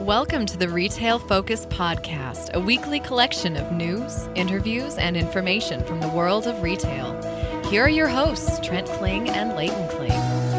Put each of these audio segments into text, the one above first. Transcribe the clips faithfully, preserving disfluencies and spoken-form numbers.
Welcome to the Retail Focus Podcast, a weekly collection of news, interviews, and information from the world of retail. Here are your hosts, Trent Kling and Leighton Kling.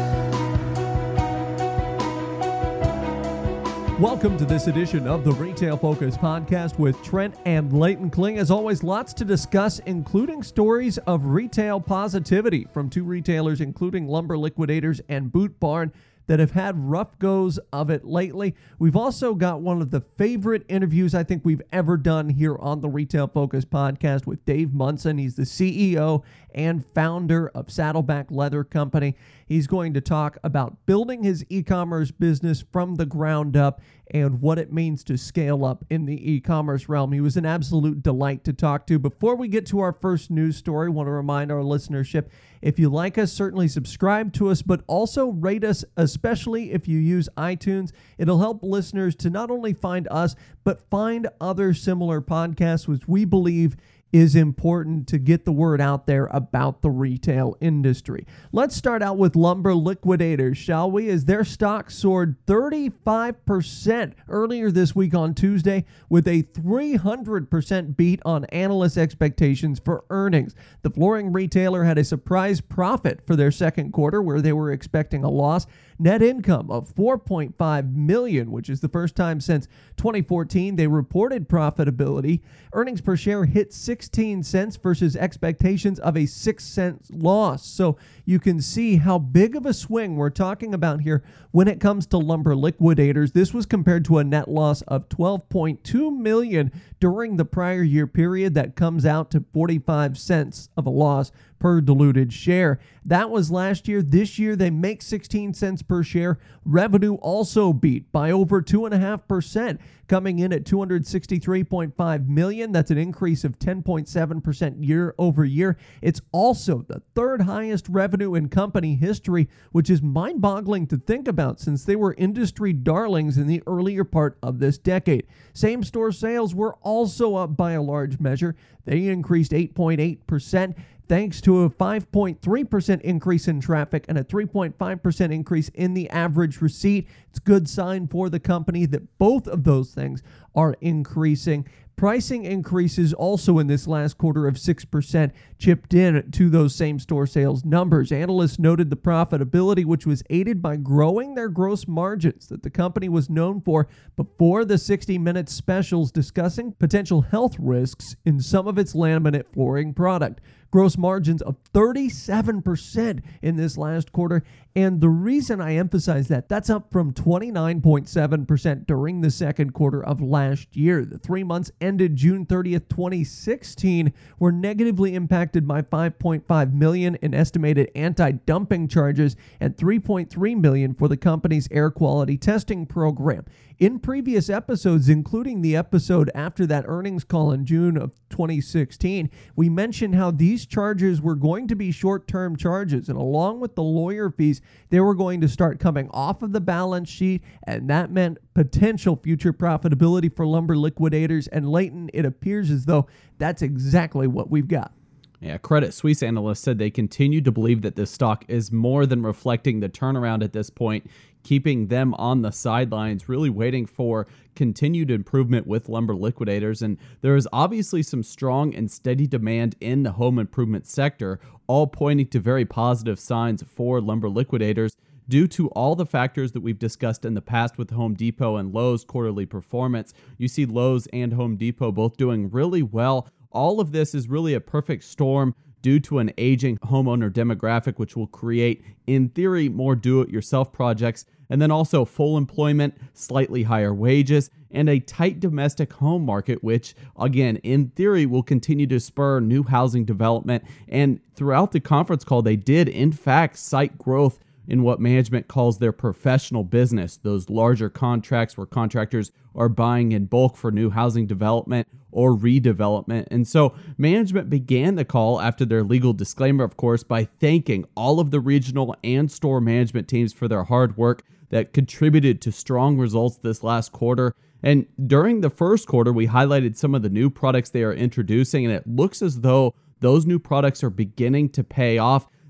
Welcome to this edition of the Retail Focus Podcast with Trent and Leighton Kling. As always, lots to discuss, including stories of retail positivity from two retailers, including Lumber Liquidators and Boot Barn, that have had rough goes of it lately. We've also got one of the favorite interviews I think we've ever done here on the Retail Focus Podcast with Dave Munson. He's the C E O and founder of Saddleback Leather Company. He's going to talk about building his e-commerce business from the ground up and what it means to scale up in the e-commerce realm. He was an absolute delight to talk to. Before we get to our first news story, I want to remind our listenership, if you like us, certainly subscribe to us, but also rate us, especially if you use iTunes. It'll help listeners to not only find us, but find other similar podcasts, which we believe is important to get the word out there about the retail industry. Let's start out with Lumber Liquidators, shall we? As their stock soared thirty-five percent earlier this week on Tuesday with a three hundred percent beat on analyst expectations for earnings. The flooring retailer had a surprise profit for their second quarter where they were expecting a loss. Net income of four point five million dollars, which is the first time since twenty fourteen they reported profitability. Earnings per share hit sixteen cents versus expectations of a six cent loss. So you can see how big of a swing we're talking about here when it comes to Lumber Liquidators. This was compared to a net loss of twelve point two million dollars during the prior year period. That comes out to forty-five cents of a loss per diluted share. That was last year. This year, they make sixteen cents per share. Revenue also beat by over two point five percent, coming in at two hundred sixty-three point five million dollars. That's an increase of ten point seven percent year over year. It's also the third highest revenue in company history, which is mind-boggling to think about since they were industry darlings in the earlier part of this decade. Same-store sales were also up by a large measure. They increased eight point eight percent. Thanks to a five point three percent increase in traffic and a three point five percent increase in the average receipt. It's a good sign for the company that both of those things are increasing. Pricing increases also in this last quarter of six percent chipped in to those same-store sales numbers. Analysts noted the profitability, which was aided by growing their gross margins that the company was known for before the sixty minute specials discussing potential health risks in some of its laminate flooring product. Gross margins of thirty-seven percent in this last quarter. And the reason I emphasize that, that's up from twenty-nine point seven percent during the second quarter of last year. The three months ended June thirtieth, twenty sixteen were negatively impacted by five point five million dollars in estimated anti-dumping charges and three point three million dollars for the company's air quality testing program. In previous episodes, including the episode after that earnings call in June of twenty sixteen, we mentioned how these charges were going to be short-term charges, and along with the lawyer fees, they were going to start coming off of the balance sheet, and that meant potential future profitability for Lumber Liquidators. And Leighton, it appears as though that's exactly what we've got. Yeah, Credit Suisse analysts said they continue to believe that this stock is more than reflecting the turnaround at this point, keeping them on the sidelines, really waiting for continued improvement with Lumber Liquidators. And there is obviously some strong and steady demand in the home improvement sector, all pointing to very positive signs for Lumber Liquidators due to all the factors that we've discussed in the past with Home Depot and Lowe's quarterly performance. You see Lowe's and Home Depot both doing really well. All of this is really a perfect storm due to an aging homeowner demographic, which will create, in theory, more do-it-yourself projects, and then also full employment, slightly higher wages, and a tight domestic home market, which, again, in theory, will continue to spur new housing development. And throughout the conference call, they did, in fact, cite growth in what management calls their professional business, those larger contracts where contractors are buying in bulk for new housing development or redevelopment. And so management began the call after their legal disclaimer, of course, by thanking all of the regional and store management teams for their hard work that contributed to strong results this last quarter. And during the first quarter, we highlighted some of the new products they are introducing, and it looks as though those new products are beginning to pay off.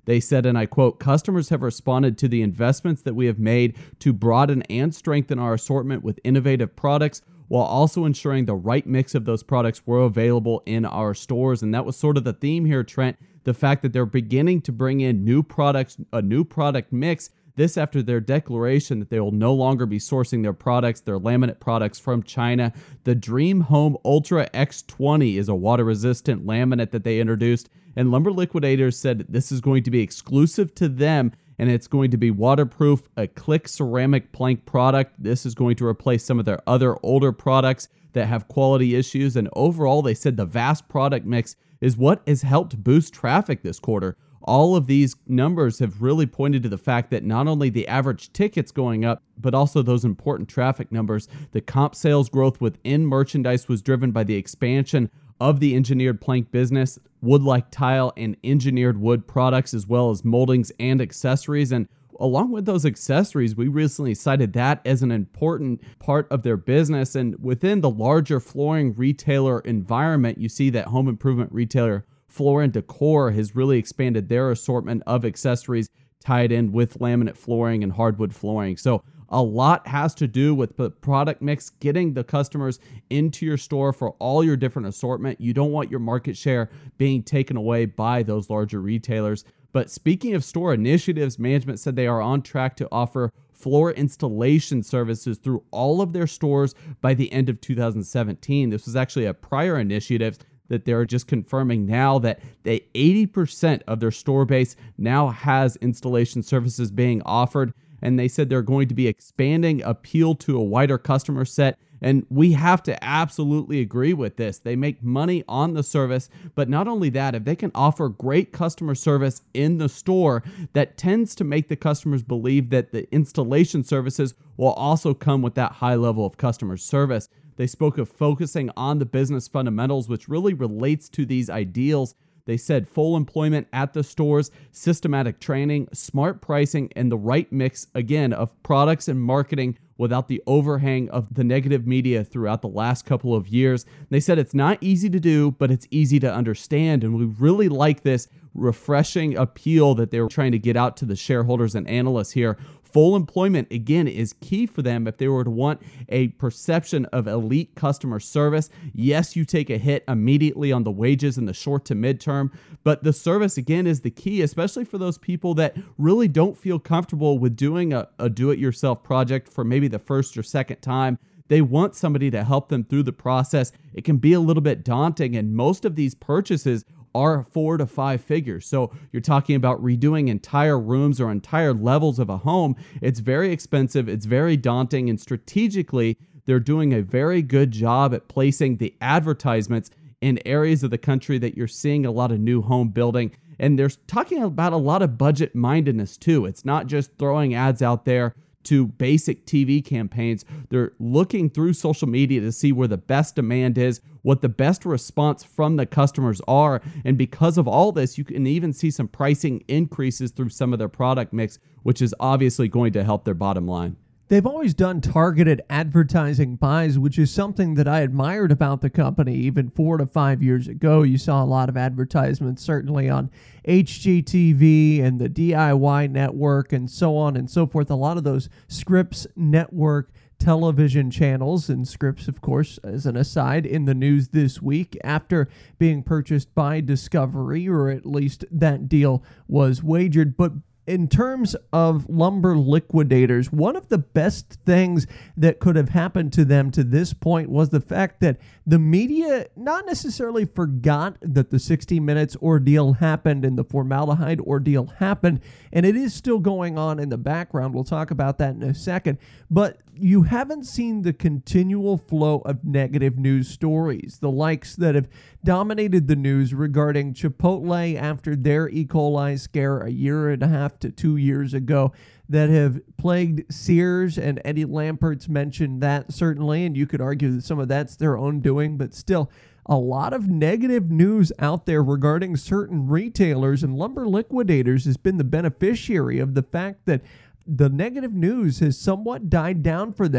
They said, and I quote, "Customers have responded to the investments that we have made to broaden and strengthen our assortment with innovative products, while also ensuring the right mix of those products were available in our stores." And that was sort of the theme here, Trent, the fact that they're beginning to bring in new products, a new product mix. This after their declaration that they will no longer be sourcing their products, their laminate products, from China. The Dream Home Ultra X twenty is a water-resistant laminate that they introduced, and Lumber Liquidators said that this is going to be exclusive to them, and it's going to be waterproof, a click ceramic plank product. This is going to replace some of their other older products that have quality issues, and overall, they said the vast product mix is what has helped boost traffic this quarter. All of these numbers have really pointed to the fact that not only the average tickets going up, but also those important traffic numbers. The comp sales growth within merchandise was driven by the expansion of the engineered plank business, wood-like tile and engineered wood products, as well as moldings and accessories. And along with those accessories, we recently cited that as an important part of their business. And within the larger flooring retailer environment, you see that home improvement retailer Floor and Decor has really expanded their assortment of accessories tied in with laminate flooring and hardwood flooring. So a lot has to do with the product mix, getting the customers into your store for all your different assortment. You don't want your market share being taken away by those larger retailers. But speaking of store initiatives, management said they are on track to offer floor installation services through all of their stores by the end of two thousand seventeen. This was actually a prior initiative that they're just confirming now that they eighty percent of their store base now has installation services being offered. And they said they're going to be expanding appeal to a wider customer set. And we have to absolutely agree with this. They make money on the service, but not only that, if they can offer great customer service in the store, that tends to make the customers believe that the installation services will also come with that high level of customer service. They spoke of focusing on the business fundamentals, which really relates to these ideals. They said full employment at the stores, systematic training, smart pricing, and the right mix, again, of products and marketing without the overhang of the negative media throughout the last couple of years. They said it's not easy to do, but it's easy to understand. And we really like this refreshing appeal that they were trying to get out to the shareholders and analysts here. Full employment, again, is key for them if they were to want a perception of elite customer service. Yes, you take a hit immediately on the wages in the short to midterm, but the service, again, is the key, especially for those people that really don't feel comfortable with doing a, a do-it-yourself project for maybe the first or second time. They want somebody to help them through the process. It can be a little bit daunting, and most of these purchases are four to five figures. So you're talking about redoing entire rooms or entire levels of a home. It's very expensive. It's very daunting. And strategically, they're doing a very good job at placing the advertisements in areas of the country that you're seeing a lot of new home building. And they're talking about a lot of budget mindedness too. It's not just throwing ads out there to basic T V campaigns. They're looking through social media to see where the best demand is, what the best response from the customers are. And because of all this, you can even see some pricing increases through some of their product mix, which is obviously going to help their bottom line. They've always done targeted advertising buys, which is something that I admired about the company even four to five years ago. You saw a lot of advertisements, certainly on H G T V and the D I Y network and so on and so forth. A lot of those Scripps Network television channels, and Scripps, of course, as an aside, in the news this week after being purchased by Discovery, or at least that deal was wagered. But in terms of Lumber Liquidators, one of the best things that could have happened to them to this point was the fact that the media not necessarily forgot that the sixty minutes ordeal happened and the formaldehyde ordeal happened, and it is still going on in the background. We'll talk about that in a second. But you haven't seen the continual flow of negative news stories, the likes that have dominated the news regarding Chipotle after their E. coli scare a year and a half to two years ago, that have plagued Sears, and Eddie Lampert's mentioned that certainly, and you could argue that some of that's their own doing, but still a lot of negative news out there regarding certain retailers, and Lumber Liquidators has been the beneficiary of the fact that the negative news has somewhat died down for them.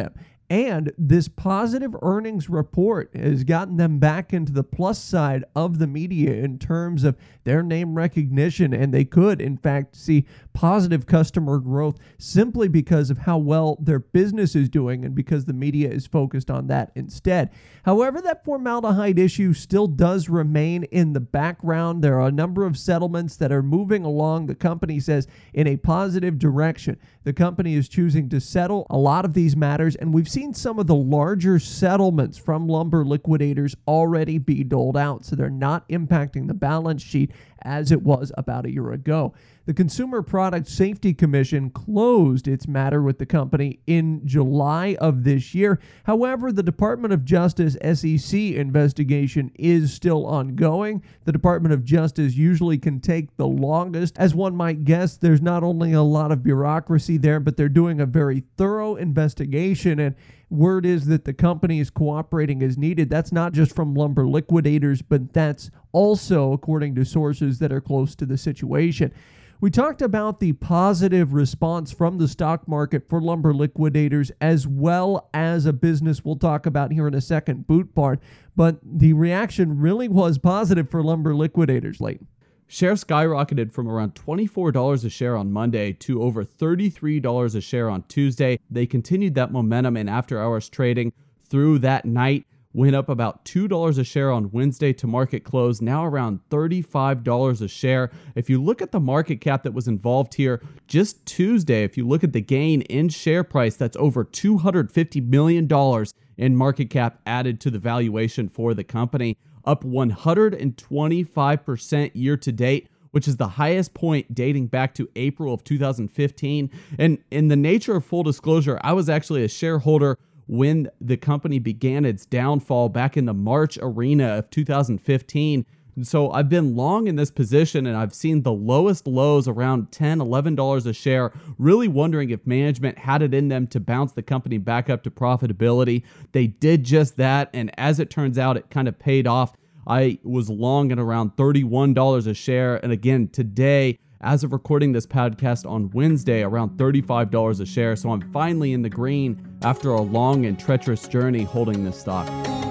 And this positive earnings report has gotten them back into the plus side of the media in terms of their name recognition, and they could, in fact, see positive customer growth simply because of how well their business is doing and because the media is focused on that instead. However, that formaldehyde issue still does remain in the background. There are a number of settlements that are moving along, the company says, in a positive direction. The company is choosing to settle a lot of these matters, and we've seen some of the larger settlements from lumber liquidators already be doled out, so they're not impacting the balance sheet as it was about a year ago. The Consumer Product Safety Commission closed its matter with the company in July of this year. However, the Department of Justice S E C investigation is still ongoing. The Department of Justice usually can take the longest. As one might guess, there's not only a lot of bureaucracy there, but they're doing a very thorough investigation, and word is that the company is cooperating as needed. That's not just from lumber liquidators, but that's also according to sources that are close to the situation. We talked about the positive response from the stock market for lumber liquidators, as well as a business we'll talk about here in a second, Boot Barn. But the reaction really was positive for lumber liquidators, Leighton. Shares skyrocketed from around twenty-four dollars a share on Monday to over thirty-three dollars a share on Tuesday. They continued that momentum in after-hours trading through that night, went up about two dollars a share on Wednesday to market close, now around thirty-five dollars a share. If you look at the market cap that was involved here, just Tuesday, if you look at the gain in share price, that's over two hundred fifty million dollars in market cap added to the valuation for the company, up one hundred twenty-five percent year to date, which is the highest point dating back to April of two thousand fifteen. And in the nature of full disclosure, I was actually a shareholder when the company began its downfall back in the March arena of two thousand fifteen. And so I've been long in this position, and I've seen the lowest lows around ten dollars, eleven dollars a share, really wondering if management had it in them to bounce the company back up to profitability. They did just that, and as it turns out, it kind of paid off. I was long at around thirty-one dollars a share, and again, today, as of recording this podcast on Wednesday, around thirty-five dollars a share. So I'm finally in the green after a long and treacherous journey holding this stock.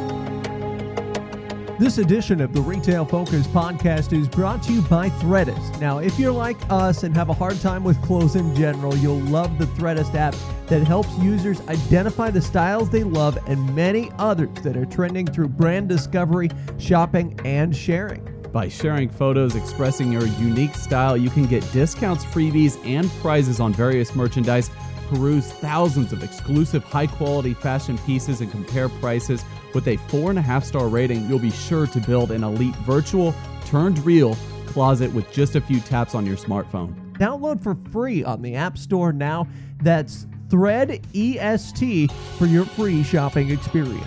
This edition of the Retail Focus podcast is brought to you by Threadist. Now, if you're like us and have a hard time with clothes in general, you'll love the Threadist app that helps users identify the styles they love and many others that are trending through brand discovery, shopping, and sharing. By sharing photos expressing your unique style, you can get discounts, freebies, and prizes on various merchandise. Peruse thousands of exclusive high-quality fashion pieces and compare prices. With a four and a half star rating, you'll be sure to build an elite virtual, turned real closet with just a few taps on your smartphone. Download for free on the App Store now. That's Thread E S T for your free shopping experience.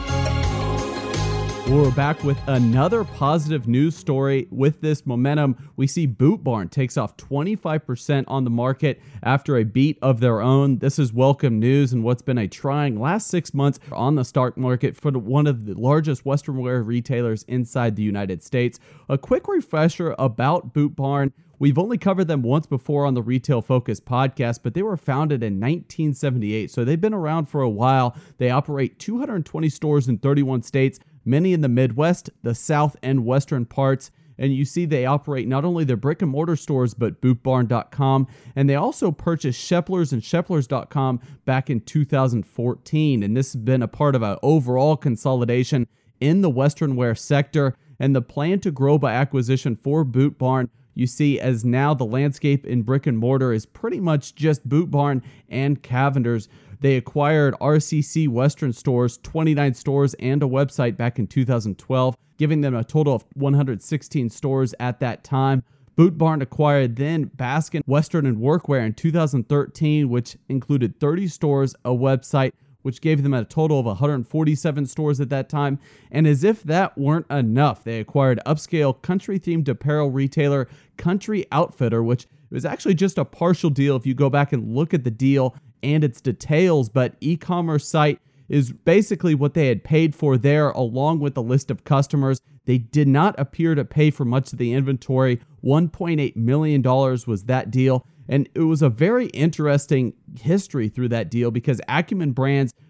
We're back with another positive news story. With this momentum, we see Boot Barn takes off twenty-five percent on the market after a beat of their own. This is welcome news in what's been a trying last six months on the stock market for one of the largest Western wear retailers inside the United States. A quick refresher about Boot Barn. We've only covered them once before on the Retail Focus podcast, but they were founded in nineteen seventy-eight, so they've been around for a while. They operate two hundred twenty stores in thirty-one states, many in the Midwest, the South, and Western parts. And you see they operate not only their brick and mortar stores, but boot barn dot com. And they also purchased Sheplers and Sheplers dot com back in two thousand fourteen. And this has been a part of an overall consolidation in the Western wear sector. And the plan to grow by acquisition for Boot Barn, you see, as now the landscape in brick and mortar is pretty much just Boot Barn and Cavender's. They acquired R C C Western Stores, twenty-nine stores, and a website back in two thousand twelve, giving them a total of one hundred sixteen stores at that time. Boot Barn acquired then Baskin Western and Workwear in two thousand thirteen, which included thirty stores, a website, which gave them a total of one hundred forty-seven stores at that time. And as if that weren't enough, they acquired upscale country-themed apparel retailer Country Outfitter, which was actually just a partial deal if you go back and look at the deal and its details, but e-commerce site is basically what they had paid for there, along with a list of customers. They did not appear to pay for much of the inventory. one point eight million dollars was that deal. And it was a very interesting history through that deal because Acumen Brands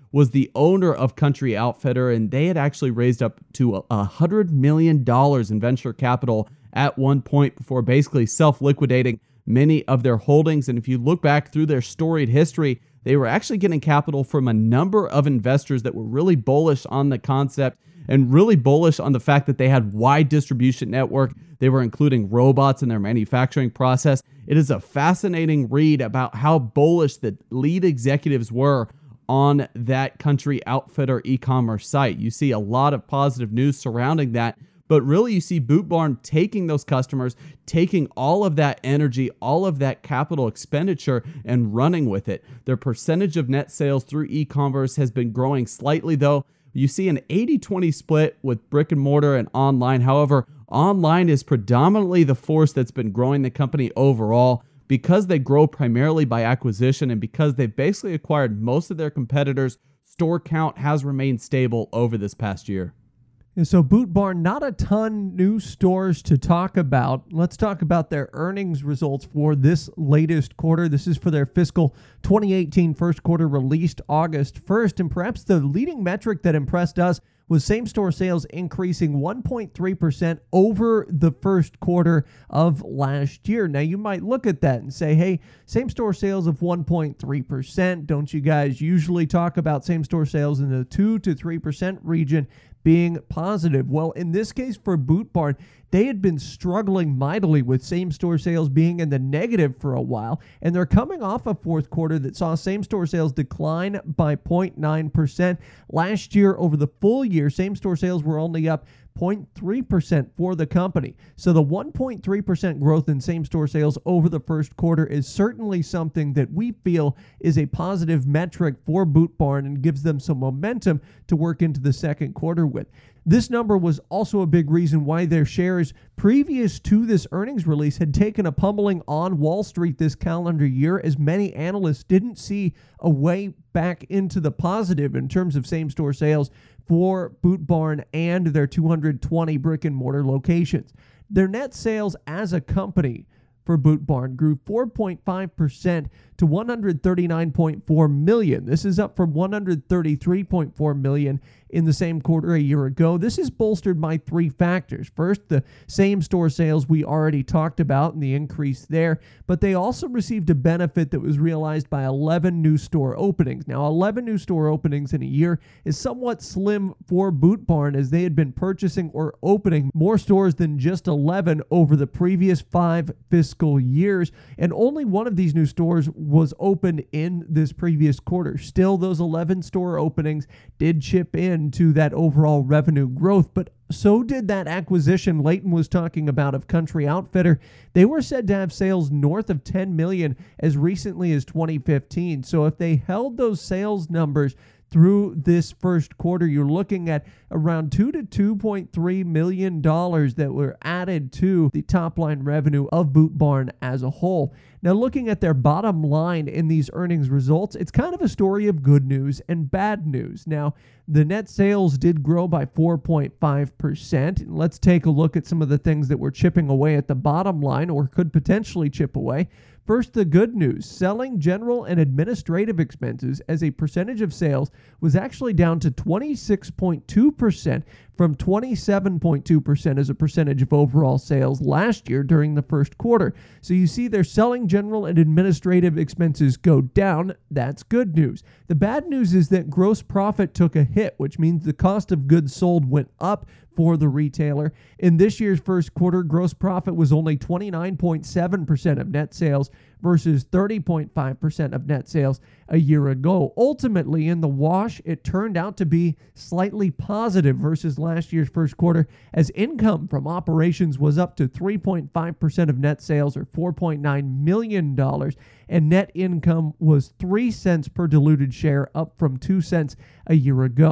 was the owner of Country Outfitter, and they had actually raised up to one hundred million dollars in venture capital at one point before basically self-liquidating many of their holdings. And if you look back through their storied history, they were actually getting capital from a number of investors that were really bullish on the concept and really bullish on the fact that they had wide distribution network. They were including robots in their manufacturing process. It is a fascinating read about how bullish the lead executives were on that Country Outfitter e-commerce site. You see a lot of positive news surrounding that, but really you see Boot Barn taking those customers, taking all of that energy, all of that capital expenditure, and running with it. Their percentage of net sales through e-commerce has been growing slightly, though. You see an eighty twenty split with brick and mortar and online. However, online is predominantly the force that's been growing the company overall, because they grow primarily by acquisition and because they've basically acquired most of their competitors. Store count has remained stable over this past year. And so Boot Barn, not a ton new stores to talk about. Let's talk about their earnings results for this latest quarter. This is for their fiscal twenty eighteen first quarter, released August first. And perhaps the leading metric that impressed us was same-store sales increasing one point three percent over the first quarter of last year. Now, you might look at that and say, hey, same-store sales of one point three percent. Don't you guys usually talk about same-store sales in the two to three percent region being positive? Well, in this case for Boot Barn, they had been struggling mightily with same-store sales being in the negative for a while, and they're coming off a fourth quarter that saw same-store sales decline by zero point nine percent. Last year, over the full year, same-store sales were only up zero point three percent for the company. So the one point three percent growth in same-store sales over the first quarter is certainly something that we feel is a positive metric for Boot Barn and gives them some momentum to work into the second quarter with. This number was also a big reason why their shares previous to this earnings release had taken a pummeling on Wall Street this calendar year, as many analysts didn't see a way back into the positive in terms of same-store sales for Boot Barn and their two hundred twenty brick and mortar locations. Their net sales as a company for Boot Barn grew four point five percent to one hundred thirty-nine point four million dollars. This is up from one hundred thirty-three point four million dollars in the same quarter a year ago. This is bolstered by three factors. First, the same-store sales we already talked about and the increase there, but they also received a benefit that was realized by eleven new store openings. Now, eleven new store openings in a year is somewhat slim for Boot Barn, as they had been purchasing or opening more stores than just eleven over the previous five fiscal years, and only one of these new stores was opened in this previous quarter. Still, those eleven store openings did chip in to that overall revenue growth, but so did that acquisition Leighton was talking about of Country Outfitter. They were said to have sales north of ten million dollars as recently as twenty fifteen. So if they held those sales numbers through this first quarter, you're looking at around two to two point three million dollars that were added to the top line revenue of Boot Barn as a whole. Now, looking at their bottom line in these earnings results, it's kind of a story of good news and bad news. Now, the net sales did grow by four point five percent. Let's take a look at some of the things that were chipping away at the bottom line or could potentially chip away. First, the good news. Selling, general, and administrative expenses as a percentage of sales was actually down to twenty-six point two percent from twenty-seven point two percent as a percentage of overall sales last year during the first quarter. So you see their selling, general, and administrative expenses go down. That's good news. The bad news is that gross profit took a hit, which means the cost of goods sold went up for the retailer. In this year's first quarter, gross profit was only twenty-nine point seven percent of net sales versus thirty point five percent of net sales a year ago. Ultimately, in the wash, it turned out to be slightly positive versus last year's first quarter, as income from operations was up to three point five percent of net sales, or four point nine million dollars, and net income was three cents per diluted share, up from two cents a year ago.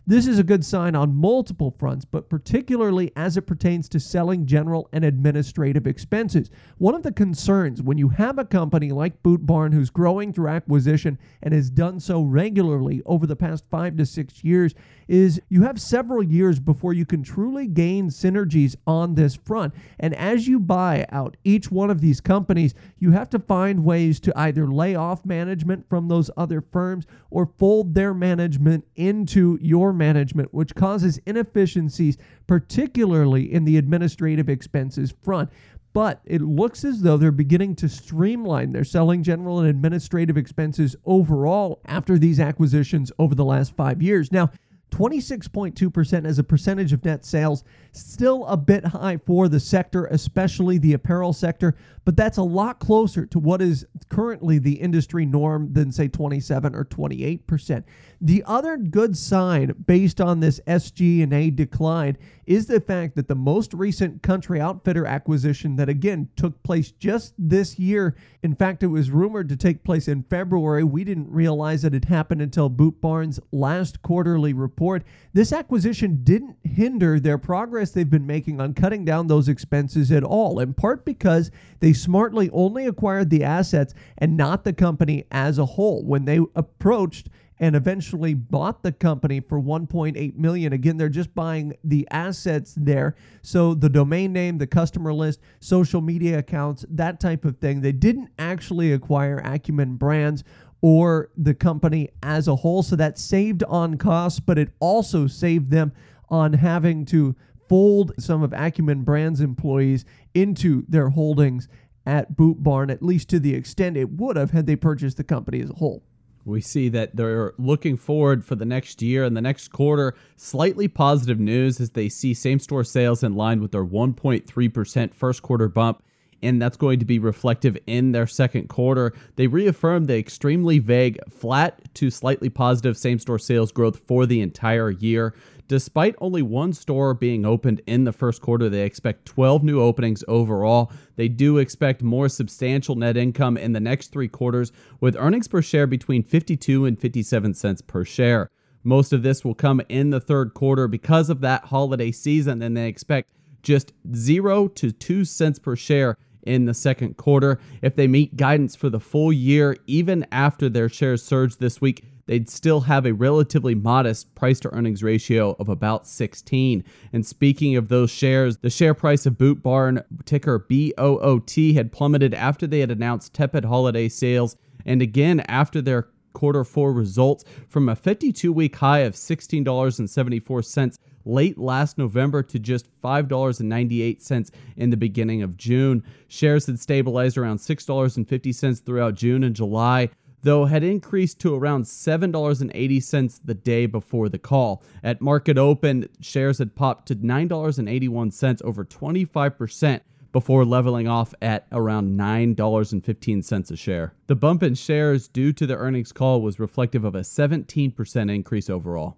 This is a good sign on multiple fronts, but particularly as it pertains to selling general and administrative expenses. One of the concerns when you have a company like Boot Barn who's growing through acquisition and has done so regularly over the past five to six years is you have several years before you can truly gain synergies on this front. And as you buy out each one of these companies, you have to find ways to either lay off management from those other firms or fold their management into your management, which causes inefficiencies, particularly in the administrative expenses front. But it looks as though they're beginning to streamline their selling general and administrative expenses overall after these acquisitions over the last five years. Now, twenty-six point two percent as a percentage of net sales, still a bit high for the sector, especially the apparel sector, but that's a lot closer to what is currently the industry norm than, say, twenty-seven or twenty-eight percent. The other good sign based on this S G and A decline is the fact that the most recent Country Outfitter acquisition that, again, took place just this year, in fact, it was rumored to take place in February. We didn't realize that it happened until Boot Barn's last quarterly report. This acquisition didn't hinder their progress they've been making on cutting down those expenses at all, in part because they smartly only acquired the assets and not the company as a whole. When they approached and eventually bought the company for one point eight million dollars. Again, they're just buying the assets there. So the domain name, the customer list, social media accounts, that type of thing. They didn't actually acquire Acumen Brands or the company as a whole. So that saved on costs, but it also saved them on having to fold some of Acumen Brands employees into their holdings at Boot Barn, at least to the extent it would have had they purchased the company as a whole. We see that they're looking forward for the next year and the next quarter. Slightly positive news as they see same-store sales in line with their one point three percent first quarter bump, and that's going to be reflective in their second quarter. They reaffirmed the extremely vague flat to slightly positive same-store sales growth for the entire year. Despite only one store being opened in the first quarter, they expect twelve new openings overall. They do expect more substantial net income in the next three quarters, with earnings per share between fifty-two and fifty-seven cents per share. Most of this will come in the third quarter because of that holiday season, and they expect just zero to two cents per share in the second quarter. If they meet guidance for the full year, even after their shares surge this week, they'd still have a relatively modest price to earnings ratio of about sixteen. And speaking of those shares, the share price of Boot Barn, ticker B O O T, had plummeted after they had announced tepid holiday sales, and again after their quarter four results, from a fifty-two week high of sixteen dollars and seventy-four cents late last November to just five dollars and ninety-eight cents in the beginning of June. Shares had stabilized around six dollars and fifty cents throughout June and July, though had increased to around seven dollars and eighty cents the day before the call. At market open, shares had popped to nine dollars and eighty-one cents, over twenty-five percent, before leveling off at around nine dollars and fifteen cents a share. The bump in shares due to the earnings call was reflective of a seventeen percent increase overall.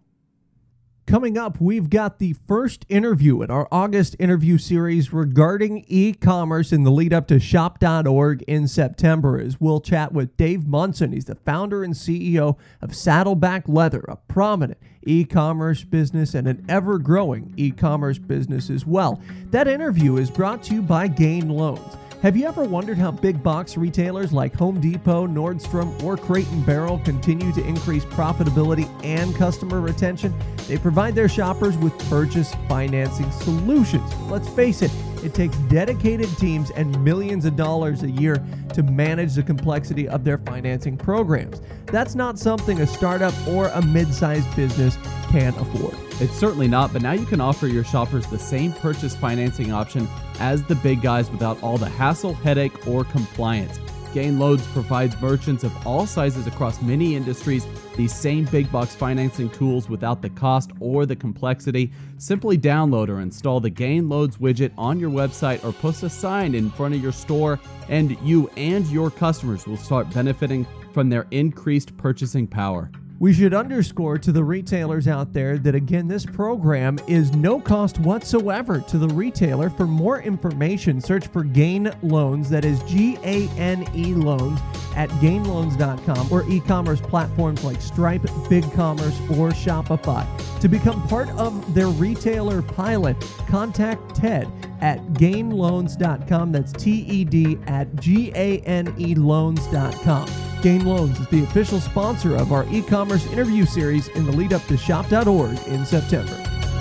Coming up, we've got the first interview in our August interview series regarding e-commerce in the lead up to shop dot org in September, as we'll chat with Dave Munson. He's the founder and C E O of Saddleback Leather, a prominent e-commerce business and an ever-growing e-commerce business as well. That interview is brought to you by Gain Loans. Have you ever wondered how big box retailers like Home Depot, Nordstrom, or Crate and Barrel continue to increase profitability and customer retention? They provide their shoppers with purchase financing solutions. Let's face it, it takes dedicated teams and millions of dollars a year to manage the complexity of their financing programs. That's not something a startup or a mid-sized business can afford. It's certainly not, but now you can offer your shoppers the same purchase financing option as the big guys without all the hassle, headache, or compliance. Gain Loans provides merchants of all sizes across many industries these same big box financing tools without the cost or the complexity. Simply download or install the Gain Loans widget on your website or post a sign in front of your store, and you and your customers will start benefiting from their increased purchasing power. We should underscore to the retailers out there that, again, this program is no cost whatsoever to the retailer. For more information, search for Gain Loans, that is G A N E Loans, at gain loans dot com, or e-commerce platforms like Stripe, BigCommerce, or Shopify. To become part of their retailer pilot, contact Ted at gain loans dot com. That's T E D at G A N E loans dot com. Gain Loans is the official sponsor of our e-commerce interview series in the lead up to shop dot org in September.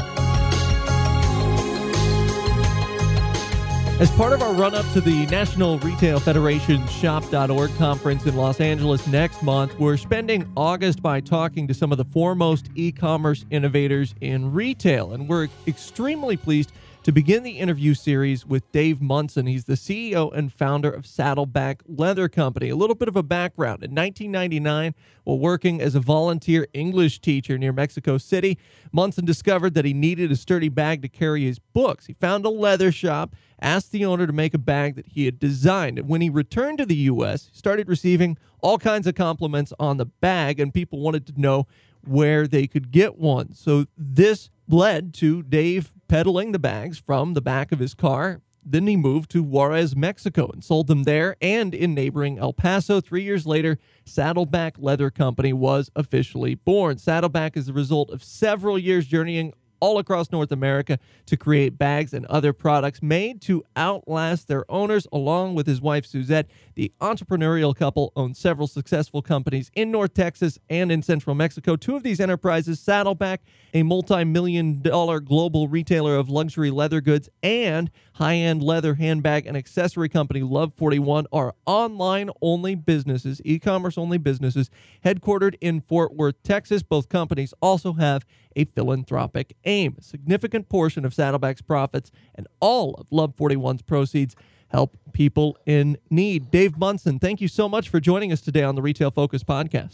As part of our run-up to the National Retail Federation shop dot org conference in Los Angeles next month, we're spending August by talking to some of the foremost e-commerce innovators in retail, and we're extremely pleased to begin the interview series with Dave Munson. He's the C E O and founder of Saddleback Leather Company. A little bit of a background. In nineteen ninety-nine, while working as a volunteer English teacher near Mexico City, Munson discovered that he needed a sturdy bag to carry his books. He found a leather shop, asked the owner to make a bag that he had designed. And when he returned to the U S, he started receiving all kinds of compliments on the bag, and people wanted to know where they could get one. So this led to Dave peddling the bags from the back of his car. Then he moved to Juarez, Mexico, and sold them there and in neighboring El Paso. Three years later, Saddleback Leather Company was officially born. Saddleback is the result of several years journeying all across North America to create bags and other products made to outlast their owners. Along with his wife, Suzette, the entrepreneurial couple owns several successful companies in North Texas and in Central Mexico. Two of these enterprises, Saddleback, a multi-million dollar global retailer of luxury leather goods, and high-end leather handbag and accessory company Love forty-one, are online-only businesses, e-commerce-only businesses, headquartered in Fort Worth, Texas. Both companies also have a philanthropic aim. A significant portion of Saddleback's profits and all of Love forty-one's proceeds help people in need. Dave Munson, thank you so much for joining us today on the Retail Focus podcast.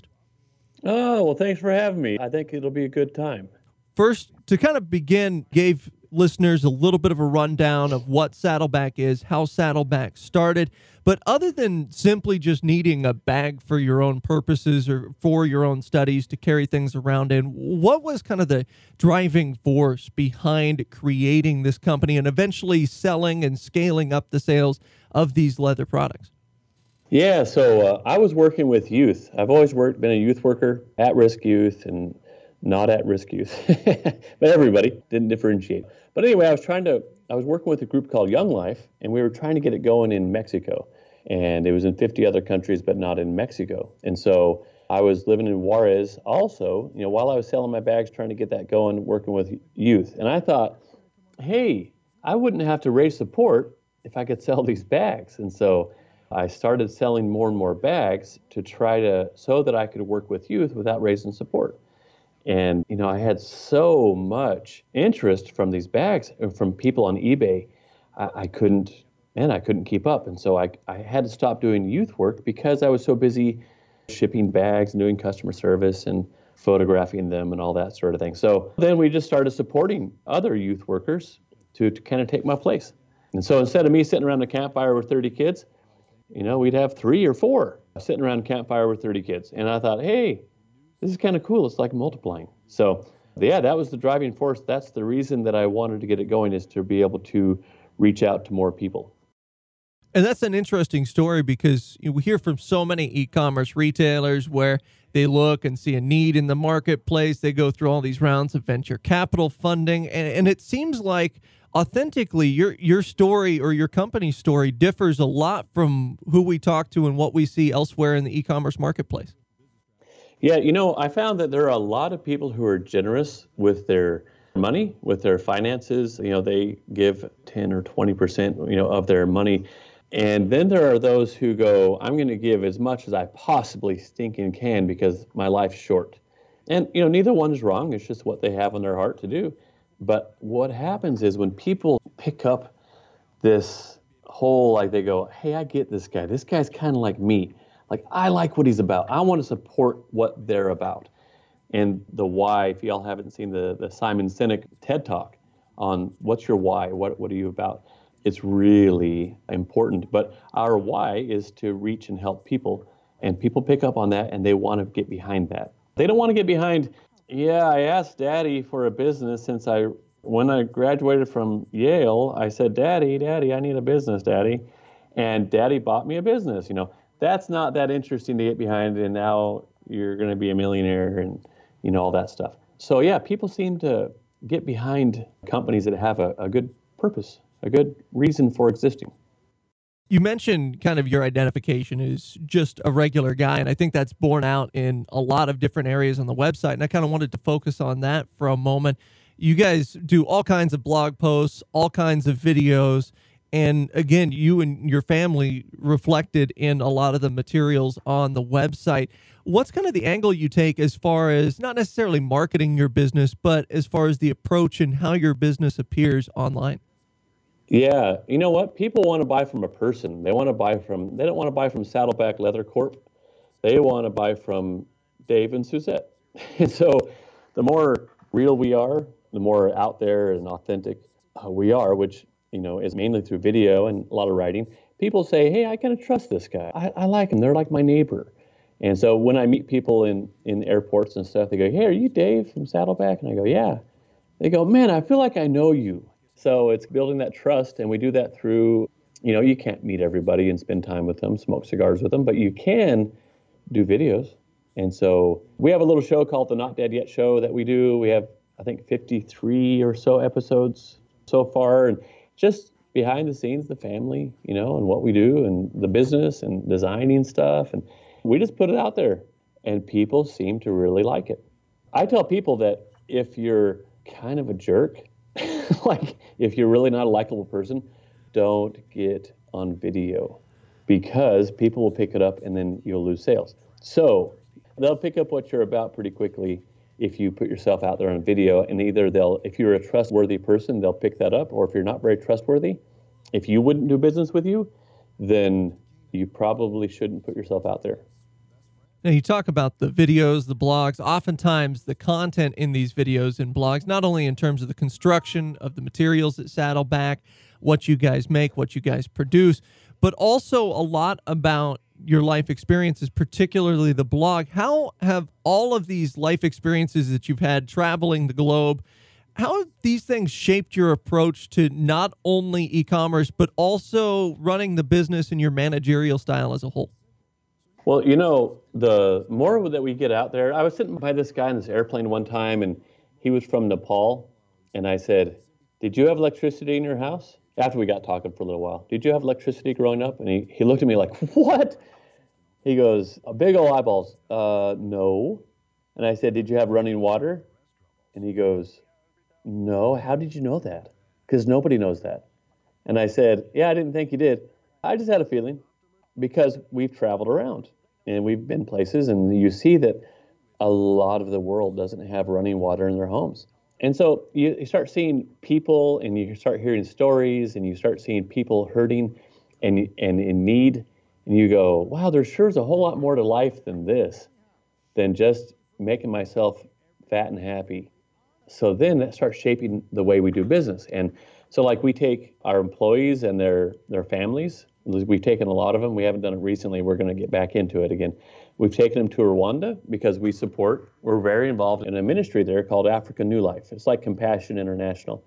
Oh, well, thanks for having me. I think it'll be a good time. First, to kind of begin, gave listeners a little bit of a rundown of what Saddleback is, how Saddleback started. But other than simply just needing a bag for your own purposes or for your own studies to carry things around in, what was kind of the driving force behind creating this company and eventually selling and scaling up the sales of these leather products? Yeah, so uh, I was working with youth. I've always worked, been a youth worker, at-risk youth and not at-risk youth, but everybody didn't differentiate. But anyway, I was trying to, I was working with a group called Young Life, and we were trying to get it going in Mexico. And it was in fifty other countries, but not in Mexico. And so I was living in Juarez also, you know, while I was selling my bags, trying to get that going, working with youth. And I thought, hey, I wouldn't have to raise support if I could sell these bags. And so I started selling more and more bags to try to, so that I could work with youth without raising support. And, you know, I had so much interest from these bags, from people on eBay, I, I couldn't, man, I couldn't keep up. And so I, I had to stop doing youth work because I was so busy shipping bags and doing customer service and photographing them and all that sort of thing. So then we just started supporting other youth workers to, to kind of take my place. And so instead of me sitting around a campfire with thirty kids, you know, we'd have three or four sitting around a campfire with thirty kids. And I thought, hey, this is kind of cool. It's like multiplying. So yeah, that was the driving force. That's the reason that I wanted to get it going, is to be able to reach out to more people. And that's an interesting story because we hear from so many e-commerce retailers where they look and see a need in the marketplace. They go through all these rounds of venture capital funding. And, and it seems like authentically your your story or your company's story differs a lot from who we talk to and what we see elsewhere in the e-commerce marketplace. Yeah, you know, I found that there are a lot of people who are generous with their money, with their finances. You know, they give ten or twenty percent, you know, of their money. And then there are those who go, I'm going to give as much as I possibly stinking can because my life's short. And, you know, neither one is wrong. It's just what they have on their heart to do. But what happens is when people pick up this whole, like they go, hey, I get this guy. This guy's kind of like me. Like, I like what he's about. I want to support what they're about. And the why, if y'all haven't seen the, the Simon Sinek TED Talk on what's your why, what what are you about, it's really important. But our why is to reach and help people. And people pick up on that, and they want to get behind that. They don't want to get behind, yeah, I asked Daddy for a business since I, when I graduated from Yale, I said, Daddy, Daddy, I need a business, Daddy. And Daddy bought me a business. You know, that's not that interesting to get behind, and now you're going to be a millionaire and, you know, all that stuff. So, yeah, people seem to get behind companies that have a, a good purpose, a good reason for existing. You mentioned kind of your identification is just a regular guy, and I think that's borne out in a lot of different areas on the website, and I kind of wanted to focus on that for a moment. You guys do all kinds of blog posts, all kinds of videos, and again, you and your family reflected in a lot of the materials on the website. What's kind of the angle you take as far as not necessarily marketing your business, but as far as the approach and how your business appears online? Yeah, you know what? People want to buy from a person. They want to buy from, they don't want to buy from Saddleback Leather Corp. They want to buy from Dave and Suzette. And so the more real we are, the more out there and authentic uh, we are, which, you know, is mainly through video and a lot of writing. People say, hey, I kind of trust this guy. I, I like him. They're like my neighbor. And so when I meet people in, in airports and stuff, they go, hey, are you Dave from Saddleback? And I go, yeah. They go, man, I feel like I know you. So it's building that trust, and we do that through, you know, you can't meet everybody and spend time with them, smoke cigars with them, but you can do videos. And so we have a little show called the Not Dead Yet Show that we do. We have, I think, fifty-three or so episodes so far, and just behind the scenes, the family, you know, and what we do and the business and designing stuff. And we just put it out there, and people seem to really like it. I tell people that if you're kind of a jerk, like if you're really not a likable person, don't get on video, because people will pick it up and then you'll lose sales. So they'll pick up what you're about pretty quickly if you put yourself out there on video, and either they'll, if you're a trustworthy person, they'll pick that up, or if you're not very trustworthy, if you wouldn't do business with you, then you probably shouldn't put yourself out there. Now, you talk about the videos, the blogs. Oftentimes, the content in these videos and blogs, not only in terms of the construction of the materials at Saddleback, what you guys make, what you guys produce, but also a lot about your life experiences, particularly the blog. How have all of these life experiences that you've had traveling the globe, how have these things shaped your approach to not only e-commerce, but also running the business and your managerial style as a whole? Well, you know, the more that we get out there, I was sitting by this guy in this airplane one time, and he was from Nepal. And I said, did you have electricity in your house? After we got talking for a little while, did you have electricity growing up? And he, he looked at me like, what? He goes, big old eyeballs. Uh, no. And I said, did you have running water? And he goes, no. How did you know that? Because nobody knows that. And I said, yeah, I didn't think you did. I just had a feeling, because we've traveled around and we've been places, and you see that a lot of the world doesn't have running water in their homes. And so you, you start seeing people, and you start hearing stories, and you start seeing people hurting and and in need, and you go, wow, there sure is a whole lot more to life than this, than just making myself fat and happy. So then that starts shaping the way we do business. And so like we take our employees and their their families. We've taken a lot of them. We haven't done it recently. We're going to get back into it again. We've taken them to Rwanda because we support, we're very involved in a ministry there called Africa New Life. It's like Compassion International.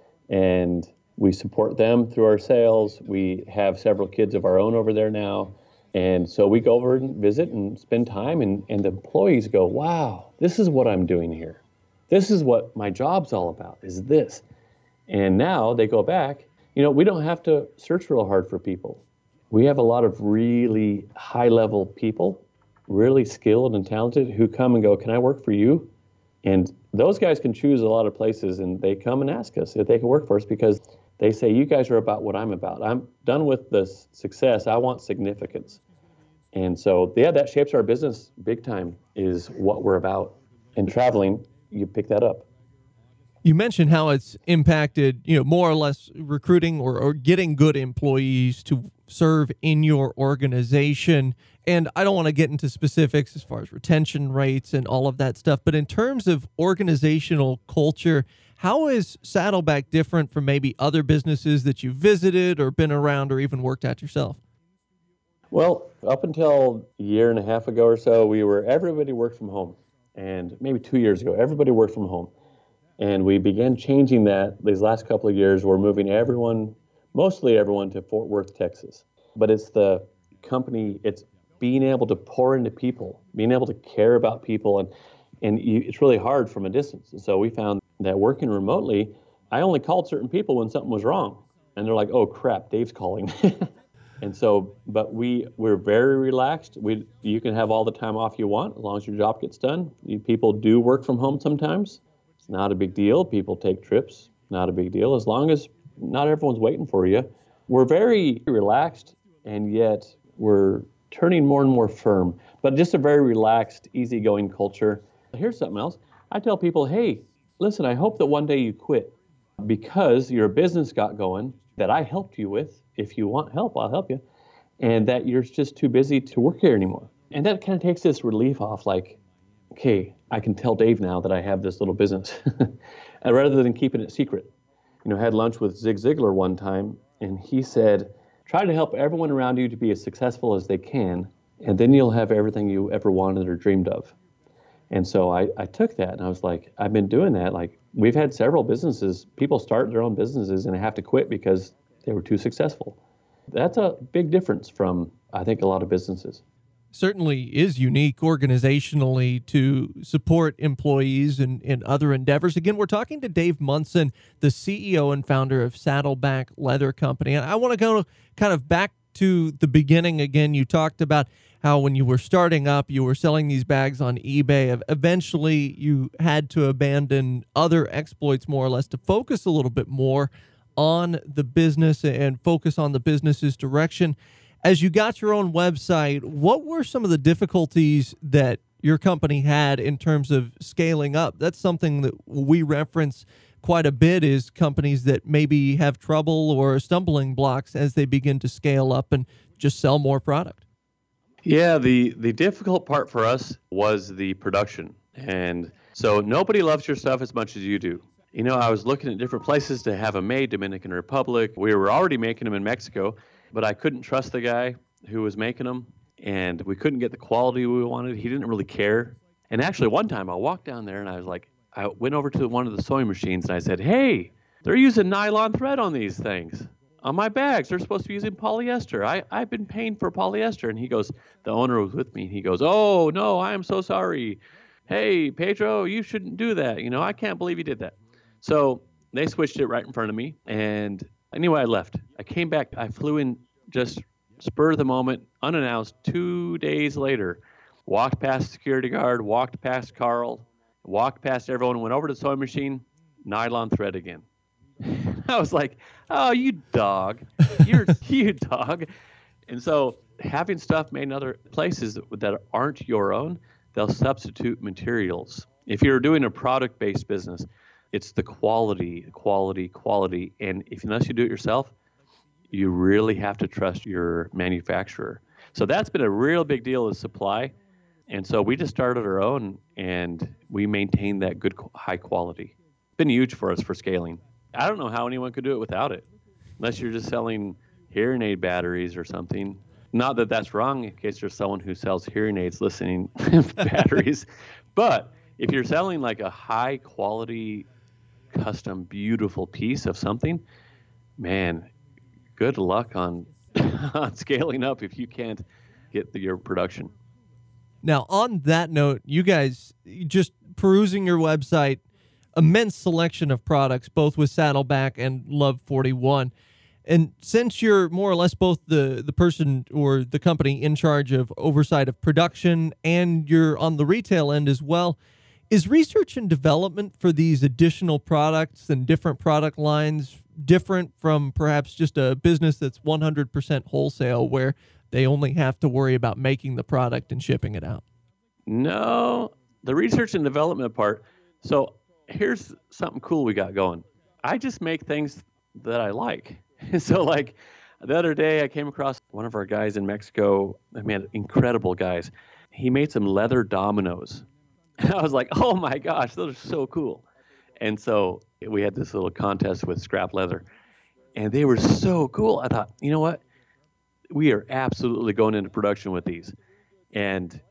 And we support them through our sales. We have several kids of our own over there now. And so we go over and visit and spend time, and, and the employees go, wow, this is what I'm doing here. This is what my job's all about, is this. And now they go back. You know, we don't have to search real hard for people. We have a lot of really high-level people, really skilled and talented, who come and go, can I work for you? And those guys can choose a lot of places, and they come and ask us if they can work for us, because they say, you guys are about what I'm about. I'm done with the success. I want significance. And so, yeah, that shapes our business big time, is what we're about. And traveling, you pick that up. You mentioned how it's impacted, you know, more or less recruiting or, or getting good employees to serve in your organization. And I don't want to get into specifics as far as retention rates and all of that stuff, but in terms of organizational culture, how is Saddleback different from maybe other businesses that you've visited or been around or even worked at yourself? Well, up until a year and a half ago or so, we were, everybody worked from home. and maybe two years ago, everybody worked from home. And we began changing that these last couple of years. We're moving everyone, mostly everyone, to Fort Worth, Texas. But it's the company, it's being able to pour into people, being able to care about people, and and you, it's really hard from a distance. And so we found that working remotely, I only called certain people when something was wrong. And they're like, oh crap, Dave's calling. And so, but we, we're very relaxed. We, you can have all the time off you want as long as your job gets done. You, people do work from home sometimes. It's not a big deal. People take trips, not a big deal, as long as not everyone's waiting for you. We're very relaxed, and yet we're turning more and more firm, but just a very relaxed, easygoing culture. Here's something else. I tell people, hey, listen, I hope that one day you quit because your business got going that I helped you with. If you want help, I'll help you. And that you're just too busy to work here anymore. And that kind of takes this relief off, like, okay, I can tell Dave now that I have this little business and rather than keeping it secret. You know, I had lunch with Zig Ziglar one time, and he said, try to help everyone around you to be as successful as they can, and then you'll have everything you ever wanted or dreamed of. And so I, I took that, and I was like, I've been doing that. Like, we've had several businesses, people start their own businesses and have to quit because they were too successful. That's a big difference from, I think, a lot of businesses. Certainly is unique organizationally to support employees and in, in other endeavors. Again, we're talking to Dave Munson, the C E O and founder of Saddleback Leather Company. And I want to go kind of back to the beginning again. You talked about how when you were starting up, you were selling these bags on eBay. Eventually, you had to abandon other exploits more or less to focus a little bit more on the business and focus on the business's direction. As you got your own website, what were some of the difficulties that your company had in terms of scaling up? That's something that we reference quite a bit, is companies that maybe have trouble or stumbling blocks as they begin to scale up and just sell more product. Yeah, the, the difficult part for us was the production. And so nobody loves your stuff as much as you do. You know, I was looking at different places to have them made, Dominican Republic. We were already making them in Mexico, but I couldn't trust the guy who was making them, and we couldn't get the quality we wanted. He didn't really care. And actually, one time I walked down there and I was like, I went over to one of the sewing machines and I said, hey, they're using nylon thread on these things. On my bags, they're supposed to be using polyester. I, I've been paying for polyester. And he goes, the owner was with me. He goes, oh, no, I am so sorry. Hey, Pedro, you shouldn't do that. You know, I can't believe you did that. So they switched it right in front of me. And anyway, I left. I came back. I flew in just spur of the moment, unannounced, two days later. Walked past the security guard, walked past Carl, walked past everyone, went over to the sewing machine, nylon thread again. I was like, oh, you dog. You're you dog. And so having stuff made in other places that aren't your own, they'll substitute materials. If you're doing a product-based business, it's the quality, quality, quality. And if unless you do it yourself, you really have to trust your manufacturer. So that's been a real big deal is supply. And so we just started our own, and we maintain that good, high quality. It's been huge for us for scaling. I don't know how anyone could do it without it, unless you're just selling hearing aid batteries or something. Not that that's wrong in case there's someone who sells hearing aids listening batteries. But if you're selling like a high quality, custom, beautiful piece of something, man, good luck on, on scaling up if you can't get the, your production. Now, on that note, you guys, just perusing your website, immense selection of products, both with Saddleback and Love forty-one. And since you're more or less both the, the person or the company in charge of oversight of production and you're on the retail end as well, is research and development for these additional products and different product lines different from perhaps just a business that's one hundred percent wholesale where they only have to worry about making the product and shipping it out? No, the research and development part. So here's something cool we got going. I just make things that I like. So like the other day I came across one of our guys in Mexico. I mean, incredible guys. He made some leather dominoes. And I was like, oh my gosh, those are so cool. And so we had this little contest with scrap leather, and they were so cool. I thought, you know what? We are absolutely going into production with these. And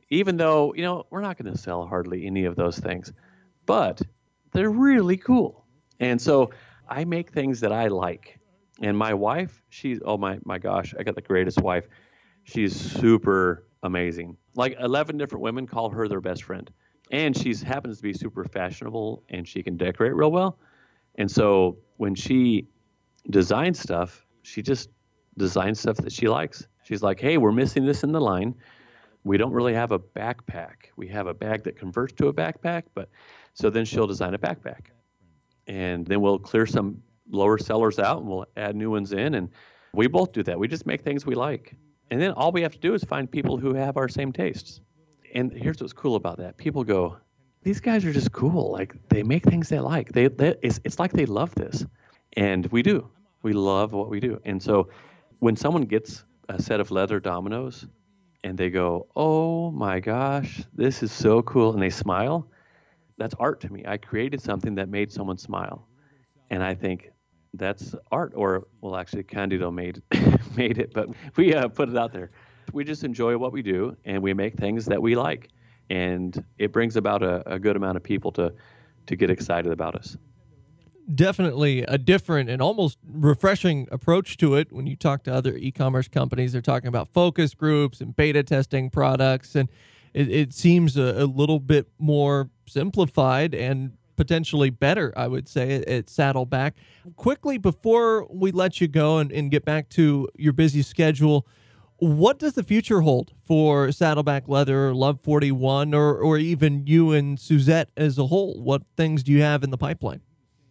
even though, you know, we're not going to sell hardly any of those things, but they're really cool. And so I make things that I like. And my wife, she's, oh my, my gosh, I got the greatest wife. She's super amazing. Like eleven different women call her their best friend. And she happens to be super fashionable and she can decorate real well. And so when she designs stuff, she just designs stuff that she likes. She's like, hey, we're missing this in the line. We don't really have a backpack. We have a bag that converts to a backpack, but so then she'll design a backpack. And then we'll clear some lower sellers out and we'll add new ones in. And we both do that. We just make things we like. And then all we have to do is find people who have our same tastes. And here's what's cool about that. People go, these guys are just cool. Like they make things they like. They, they it's, it's like they love this. And we do. We love what we do. And so when someone gets a set of leather dominoes and they go, oh my gosh, this is so cool. And they smile. That's art to me. I created something that made someone smile. And I think that's art. Or, well, actually, Candido made made it, but we uh, put it out there. We just enjoy what we do, and we make things that we like. And it brings about a, a good amount of people to, to get excited about us. Definitely a different and almost refreshing approach to it. When you talk to other e-commerce companies, they're talking about focus groups and beta testing products, and it, it seems a, a little bit more simplified and potentially better, I would say, at, at Saddleback. Quickly, before we let you go and, and get back to your busy schedule, what does the future hold for Saddleback Leather, Love forty-one, or, or even you and Suzette as a whole? What things do you have in the pipeline?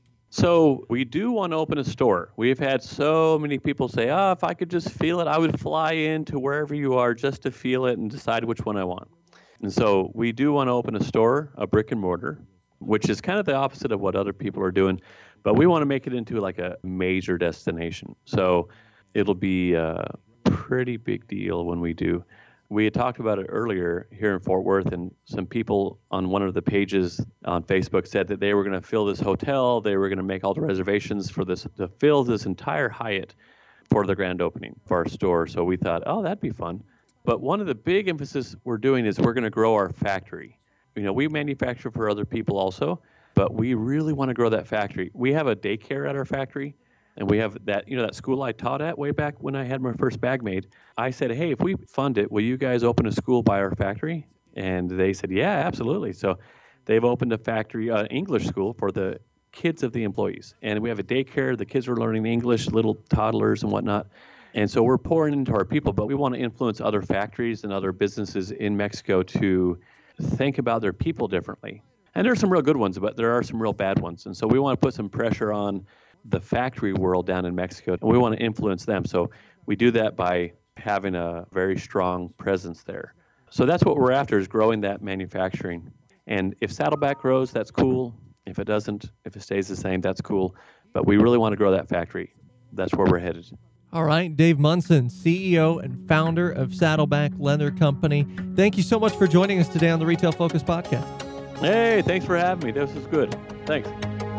So we do want to open a store. We've had so many people say, oh, if I could just feel it, I would fly into wherever you are just to feel it and decide which one I want. And so we do want to open a store, a brick and mortar, which is kind of the opposite of what other people are doing. But we want to make it into like a major destination. So it'll be a pretty big deal when we do. We had talked about it earlier here in Fort Worth, and some people on one of the pages on Facebook said that they were going to fill this hotel. They were going to make all the reservations for this, to fill this entire Hyatt for the grand opening for our store. So we thought, oh, that'd be fun. But one of the big emphasis we're doing is we're going to grow our factory. You know, we manufacture for other people also, but we really want to grow that factory. We have a daycare at our factory, and we have that, you know, that school I taught at way back when I had my first bag made. I said, hey, if we fund it, will you guys open a school by our factory? And they said, yeah, absolutely. So they've opened a factory, uh, English school for the kids of the employees. And we have a daycare. The kids are learning English, little toddlers and whatnot. And so we're pouring into our people, but we want to influence other factories and other businesses in Mexico to think about their people differently. And there are some real good ones, but there are some real bad ones. And so we want to put some pressure on the factory world down in Mexico, and we want to influence them. So we do that by having a very strong presence there. So that's what we're after, is growing that manufacturing. And if Saddleback grows, that's cool. If it doesn't, if it stays the same, that's cool. But we really want to grow that factory. That's where we're headed. All right, Dave Munson, C E O and founder of Saddleback Leather Company. Thank you so much for joining us today on the Retail Focus Podcast. Hey, thanks for having me. This is good. Thanks.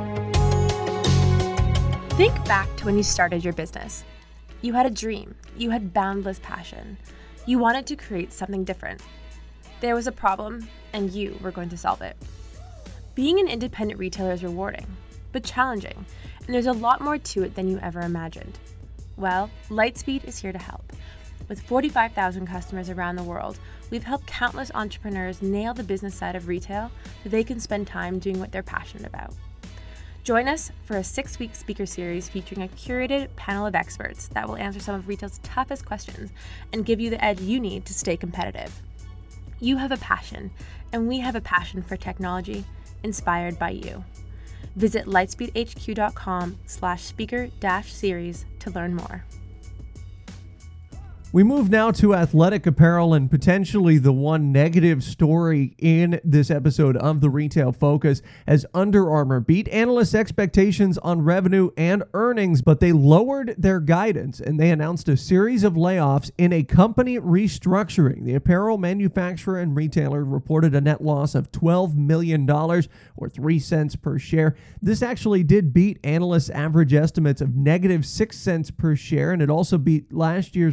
Think back to when you started your business. You had a dream. You had boundless passion. You wanted to create something different. There was a problem, and you were going to solve it. Being an independent retailer is rewarding, but challenging, and there's a lot more to it than you ever imagined. Well, Lightspeed is here to help. With forty-five thousand customers around the world, we've helped countless entrepreneurs nail the business side of retail so they can spend time doing what they're passionate about. Join us for a six-week speaker series featuring a curated panel of experts that will answer some of retail's toughest questions and give you the edge you need to stay competitive. You have a passion, and we have a passion for technology inspired by you. Visit lightspeedhq.com slash speaker dash series to learn more. We move now to athletic apparel, and potentially the one negative story in this episode of the Retail Focus, as Under Armour beat analysts' expectations on revenue and earnings, but they lowered their guidance and they announced a series of layoffs in a company restructuring. The apparel manufacturer and retailer reported a net loss of twelve million dollars or three cents per share. This actually did beat analysts' average estimates of negative six cents per share, and it also beat last year's results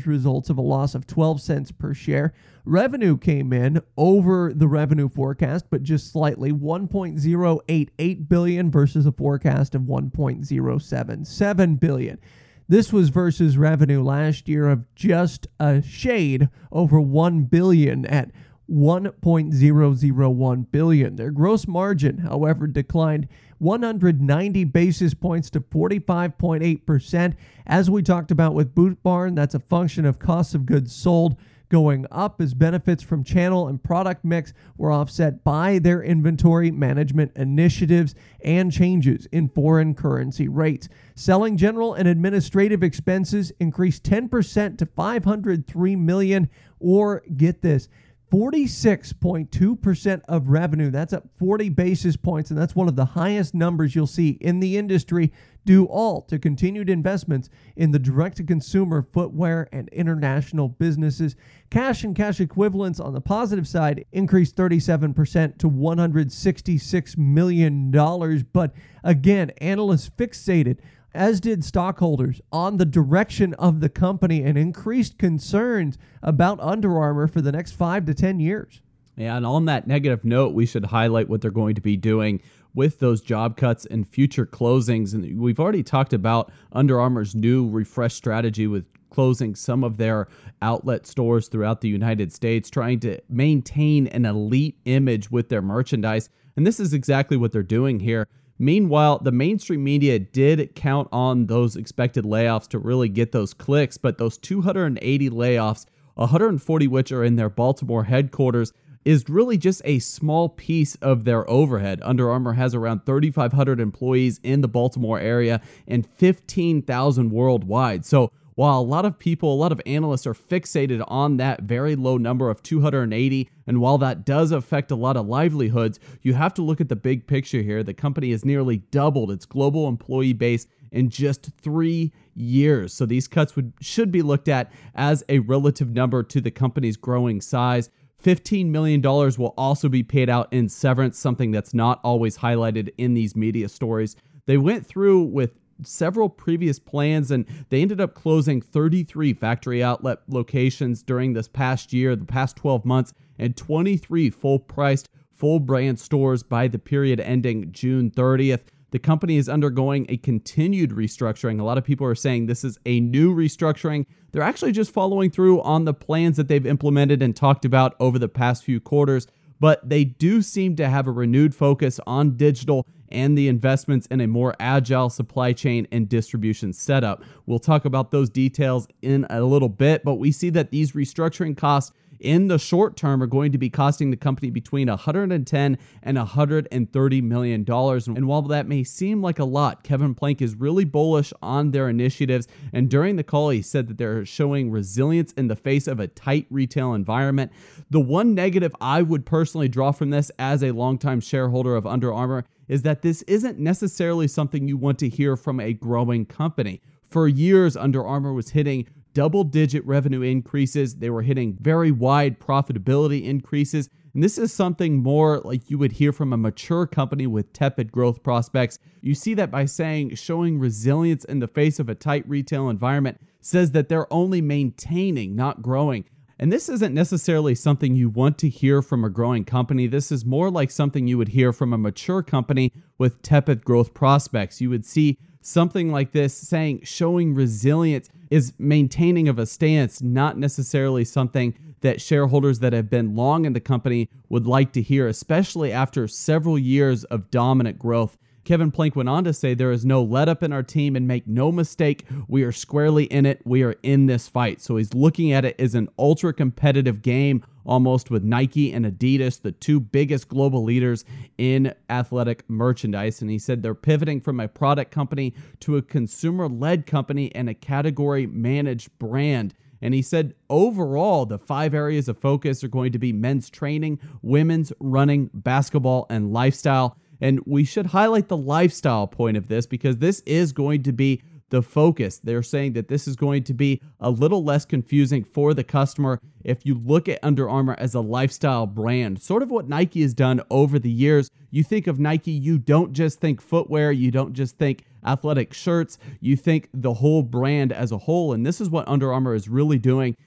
results of a loss of twelve cents per share. Revenue came in over the revenue forecast, but just slightly, one point zero eight eight billion dollars versus a forecast of one point zero seven seven billion dollars. This was versus revenue last year of just a shade over one billion dollars at one point zero zero one billion dollars. Their gross margin, however, declined one hundred ninety basis points to forty-five point eight percent. As we talked about with Boot Barn, that's a function of cost of goods sold going up as benefits from channel and product mix were offset by their inventory management initiatives and changes in foreign currency rates. Selling, general, and administrative expenses increased ten percent to five hundred three million dollars, or get this, forty-six point two percent of revenue. That's up forty basis points, and that's one of the highest numbers you'll see in the industry, due all to continued investments in the direct-to-consumer footwear and international businesses. Cash and cash equivalents on the positive side increased thirty-seven percent to one hundred sixty-six million dollars, but again, analysts fixated, as did stockholders, on the direction of the company and increased concerns about Under Armour for the next five to ten years. Yeah, and on that negative note, we should highlight what they're going to be doing with those job cuts and future closings. And we've already talked about Under Armour's new refresh strategy with closing some of their outlet stores throughout the United States, trying to maintain an elite image with their merchandise. And this is exactly what they're doing here. Meanwhile, the mainstream media did count on those expected layoffs to really get those clicks, but those two hundred eighty layoffs, one hundred forty which are in their Baltimore headquarters, is really just a small piece of their overhead. Under Armour has around thirty-five hundred employees in the Baltimore area and fifteen thousand worldwide. So while a lot of people, a lot of analysts are fixated on that very low number of two hundred eighty, and while that does affect a lot of livelihoods, you have to look at the big picture here. The company has nearly doubled its global employee base in just three years. So these cuts would should be looked at as a relative number to the company's growing size. fifteen million dollars will also be paid out in severance, something that's not always highlighted in these media stories. They went through with several previous plans, and they ended up closing thirty-three factory outlet locations during this past year, the past twelve months, and twenty-three full-priced, full-brand stores by the period ending June thirtieth. The company is undergoing a continued restructuring. A lot of people are saying this is a new restructuring. They're actually just following through on the plans that they've implemented and talked about over the past few quarters, but they do seem to have a renewed focus on digital and the investments in a more agile supply chain and distribution setup. We'll talk about those details in a little bit, but we see that these restructuring costs in the short term are going to be costing the company between one hundred ten and one hundred thirty million dollars. And while that may seem like a lot, Kevin Plank is really bullish on their initiatives. And during the call, he said that they're showing resilience in the face of a tight retail environment. The one negative I would personally draw from this as a longtime shareholder of Under Armour is that this isn't necessarily something you want to hear from a growing company. For years, Under Armour was hitting double-digit revenue increases. They were hitting very wide profitability increases. And this is something more like you would hear from a mature company with tepid growth prospects. You see that by saying showing resilience in the face of a tight retail environment says that they're only maintaining, not growing. And this isn't necessarily something you want to hear from a growing company. This is more like something you would hear from a mature company with tepid growth prospects. You would see something like this saying showing resilience is maintaining of a stance, not necessarily something that shareholders that have been long in the company would like to hear, especially after several years of dominant growth. Kevin Plank went on to say, there is no let up in our team, and make no mistake, we are squarely in it. We are in this fight. So he's looking at it as an ultra competitive game, almost with Nike and Adidas, the two biggest global leaders in athletic merchandise. And he said they're pivoting from a product company to a consumer-led company and a category-managed brand. And he said overall, the five areas of focus are going to be men's training, women's running, basketball, and lifestyle. And we should highlight the lifestyle point of this because this is going to be the focus. They're saying that this is going to be a little less confusing for the customer if you look at Under Armour as a lifestyle brand, sort of what Nike has done over the years. You think of Nike, you don't just think footwear, you don't just think athletic shirts, you think the whole brand as a whole. And this is what Under Armour is really doing,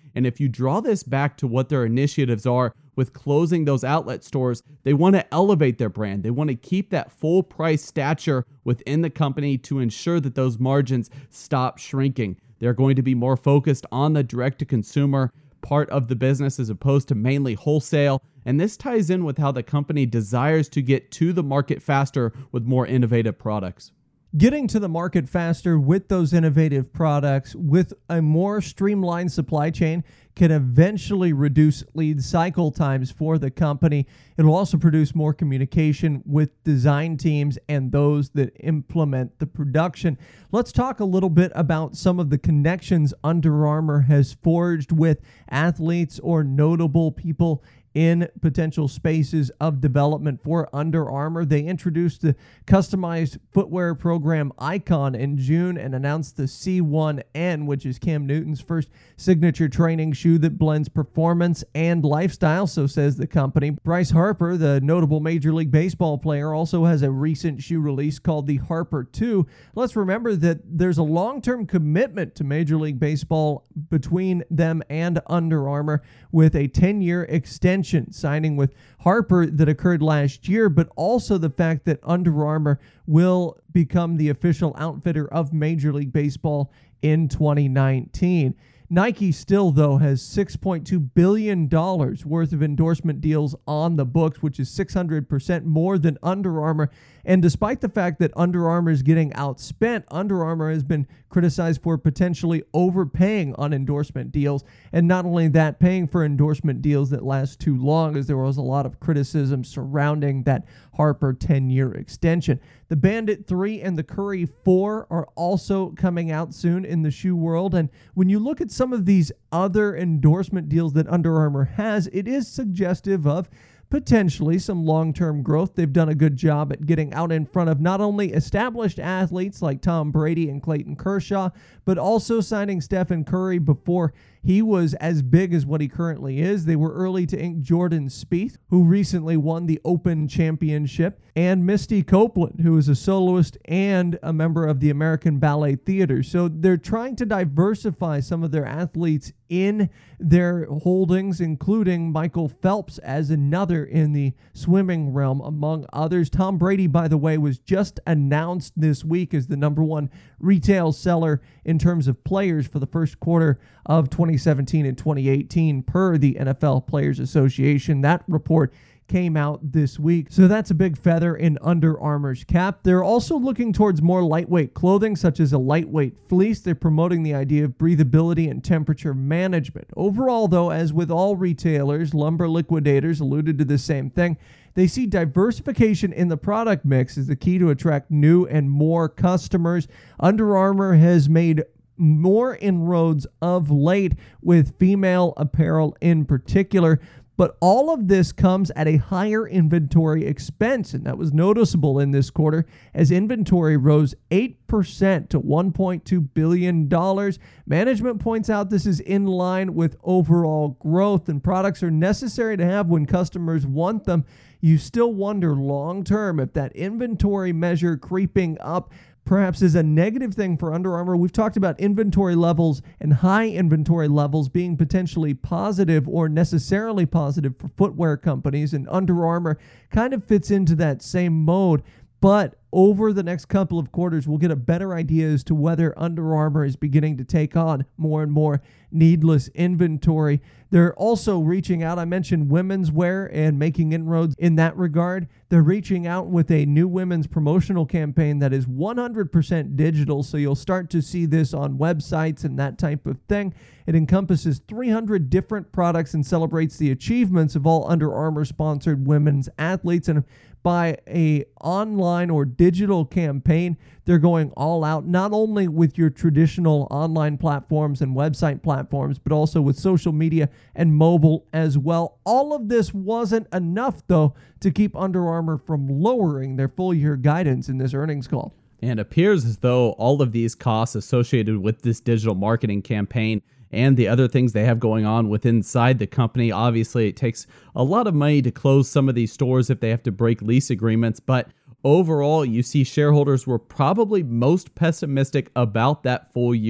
And if you draw this back to what their initiatives are with closing those outlet stores, they want to elevate their brand. They want to keep that full price stature within the company to ensure that those margins stop shrinking. They're going to be more focused on the direct-to-consumer part of the business as opposed to mainly wholesale. And this ties in with how the company desires to get to the market faster with more innovative products. Getting to the market faster with those innovative products with a more streamlined supply chain can eventually reduce lead cycle times for the company. It'll also produce more communication with design teams and those that implement the production. Let's talk a little bit about some of the connections Under Armour has forged with athletes or notable people in potential spaces of development for Under Armour. They introduced the customized footwear program Icon in June and announced the C one N, which is Cam Newton's first signature training shoe that blends performance and lifestyle, so says the company. Bryce Harper, the notable Major League Baseball player, also has a recent shoe release called the Harper two. Let's remember that there's a long-term commitment to Major League Baseball between them and Under Armour with a ten-year extension signing with Harper that occurred last year, but also the fact that Under Armour will become the official outfitter of Major League Baseball in twenty nineteen. Nike still, though, has six point two billion dollars worth of endorsement deals on the books, which is six hundred percent more than Under Armour. And despite the fact that Under Armour is getting outspent, Under Armour has been criticized for potentially overpaying on endorsement deals. And not only that, paying for endorsement deals that last too long, as there was a lot of criticism surrounding that Harper ten-year extension. The Bandit three and the Curry four are also coming out soon in the shoe world. And when you look at some of these other endorsement deals that Under Armour has, it is suggestive of potentially some long-term growth. They've done a good job at getting out in front of not only established athletes like Tom Brady and Clayton Kershaw, but also signing Stephen Curry before he was as big as what he currently is. They were early to ink Jordan Spieth, who recently won the Open Championship, and Misty Copeland, who is a soloist and a member of the American Ballet Theater. So they're trying to diversify some of their athletes in their holdings, including Michael Phelps as another in the swimming realm, among others. Tom Brady, by the way, was just announced this week as the number one retail seller in terms of players for the first quarter of twenty seventeen and twenty eighteen per the N F L Players Association. That report came out this week. So that's a big feather in Under Armour's cap. They're also looking towards more lightweight clothing, such as a lightweight fleece. They're promoting the idea of breathability and temperature management. Overall, though, as with all retailers, Lumber Liquidators alluded to the same thing. They see diversification in the product mix as the key to attract new and more customers. Under Armour has made more inroads of late with female apparel in particular. But all of this comes at a higher inventory expense, and that was noticeable in this quarter as inventory rose eight percent to one point two billion dollars. Management points out this is in line with overall growth, and products are necessary to have when customers want them. You still wonder long-term if that inventory measure creeping up perhaps is a negative thing for Under Armour. We've talked about inventory levels and high inventory levels being potentially positive or necessarily positive for footwear companies, and Under Armour kind of fits into that same mode. But over the next couple of quarters, we'll get a better idea as to whether Under Armour is beginning to take on more and more needless inventory. They're also reaching out. I mentioned women's wear and making inroads in that regard. They're reaching out with a new women's promotional campaign that is one hundred percent digital, so you'll start to see this on websites and that type of thing. It encompasses three hundred different products and celebrates the achievements of all Under Armour-sponsored women's athletes. And by a online or digital campaign, they're going all out, not only with your traditional online platforms and website platforms, but also with social media and mobile as well. All of this wasn't enough, though, to keep Under Armour from lowering their full-year guidance in this earnings call. And it appears as though all of these costs associated with this digital marketing campaign and the other things they have going on with inside the company. Obviously, it takes a lot of money to close some of these stores if they have to break lease agreements, but overall, you see shareholders were probably most pessimistic about that full year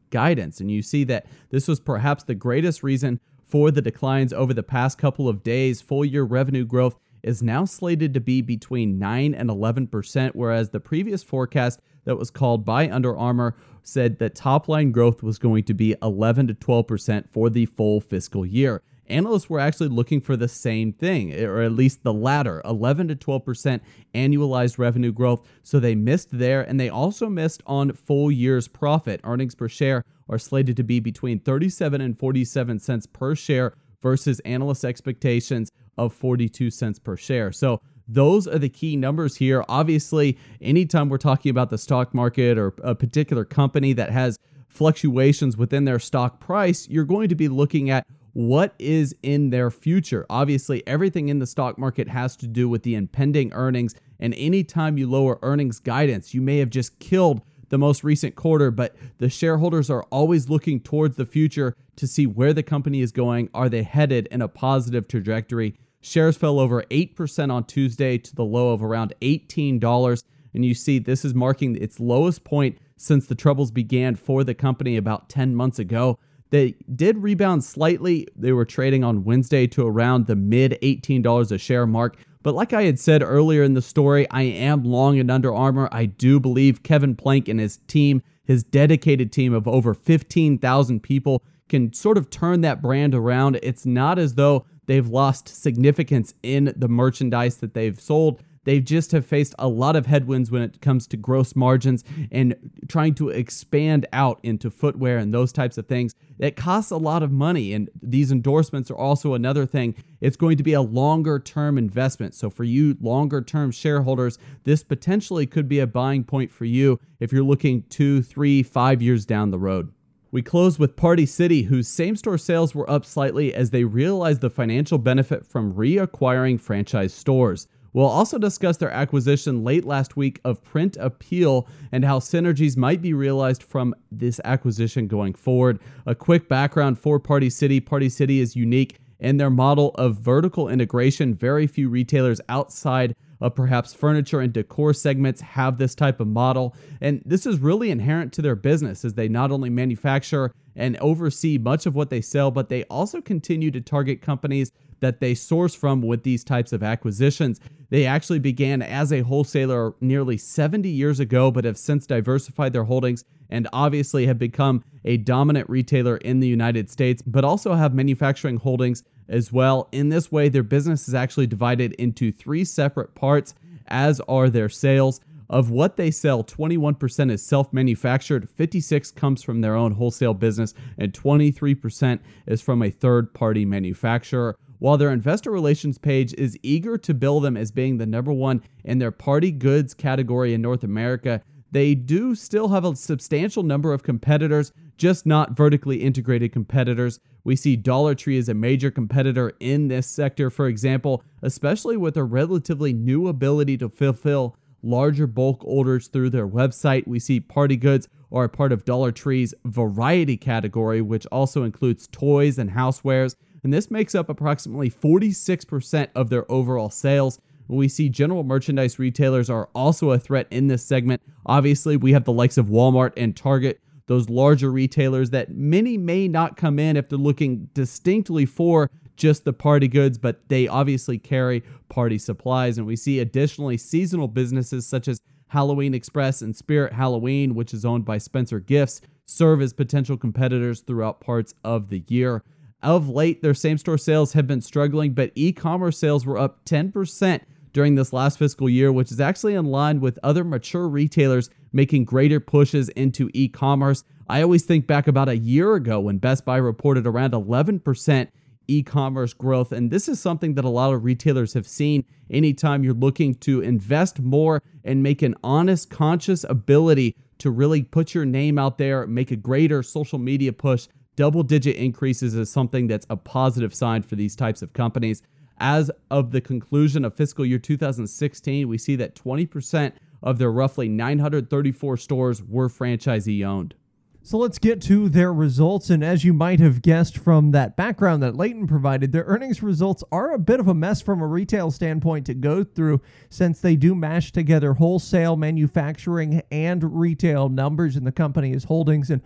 guidance. And you see that this was perhaps the greatest reason for the declines over the past couple of days. Full year revenue growth is now slated to be between nine and eleven percent, whereas the previous forecast that was called by Under Armour said that top line growth was going to be eleven to twelve percent for the full fiscal year. Analysts were actually looking for the same thing, or at least the latter, eleven to twelve percent annualized revenue growth. So they missed there, and they also missed on full year's profit. Earnings per share are slated to be between thirty-seven and forty-seven cents per share versus analyst expectations of forty-two cents per share. So those are the key numbers here. Obviously, anytime we're talking about the stock market or a particular company that has fluctuations within their stock price, you're going to be looking at what is in their future. Obviously, everything in the stock market has to do with the impending earnings, and anytime you lower earnings guidance, you may have just killed the most recent quarter, but the shareholders are always looking towards the future to see where the company is going. Are they headed in a positive trajectory? Shares fell over eight percent on Tuesday to the low of around eighteen dollars, and you see this is marking its lowest point since the troubles began for the company about ten months ago. They did rebound slightly. They were trading on Wednesday to around the mid eighteen dollars a share mark. But like I had said earlier in the story, I am long in Under Armour. I do believe Kevin Plank and his team, his dedicated team of over fifteen thousand people, can sort of turn that brand around. It's not as though they've lost significance in the merchandise that they've sold. They just have faced a lot of headwinds when it comes to gross margins and trying to expand out into footwear and those types of things. It costs a lot of money, and these endorsements are also another thing. It's going to be a longer-term investment. So for you longer-term shareholders, this potentially could be a buying point for you if you're looking two, three, five years down the road. We close with Party City, whose same-store sales were up slightly as they realized the financial benefit from reacquiring franchise stores. We'll also discuss their acquisition late last week of Print Appeal and how synergies might be realized from this acquisition going forward. A quick background for Party City. Party City is unique in their model of vertical integration. Very few retailers outside of perhaps furniture and decor segments have this type of model. And this is really inherent to their business, as they not only manufacture and oversee much of what they sell, but they also continue to target companies that they source from with these types of acquisitions. They actually began as a wholesaler nearly seventy years ago, but have since diversified their holdings and obviously have become a dominant retailer in the United States, but also have manufacturing holdings as well. In this way, their business is actually divided into three separate parts, as are their sales. Of what they sell, twenty-one percent is self-manufactured, fifty-six percent comes from their own wholesale business, and twenty-three percent is from a third-party manufacturer. While their investor relations page is eager to bill them as being the number one in their party goods category in North America, they do still have a substantial number of competitors, just not vertically integrated competitors. We see Dollar Tree as a major competitor in this sector, for example, especially with their relatively new ability to fulfill larger bulk orders through their website. We see Party Goods are a part of Dollar Tree's variety category, which also includes toys and housewares, and this makes up approximately forty-six percent of their overall sales. We see general merchandise retailers are also a threat in this segment. Obviously, we have the likes of Walmart and Target, those larger retailers that many may not come in if they're looking distinctly for just the party goods, but they obviously carry party supplies. And we see additionally seasonal businesses such as Halloween Express and Spirit Halloween, which is owned by Spencer Gifts, serve as potential competitors throughout parts of the year. Of late, their same-store sales have been struggling, but e-commerce sales were up ten percent during this last fiscal year, which is actually in line with other mature retailers making greater pushes into e-commerce. I always think back about a year ago when Best Buy reported around eleven percent e-commerce growth, and this is something that a lot of retailers have seen. Anytime you're looking to invest more and make an honest, conscious ability to really put your name out there, make a greater social media push, double-digit increases is something that's a positive sign for these types of companies. As of the conclusion of fiscal year two thousand sixteen, we see that twenty percent of their roughly nine hundred thirty-four stores were franchisee-owned. So let's get to their results, and as you might have guessed from that background that Leighton provided, their earnings results are a bit of a mess from a retail standpoint to go through, since they do mash together wholesale, manufacturing, and retail numbers in the company's holdings, and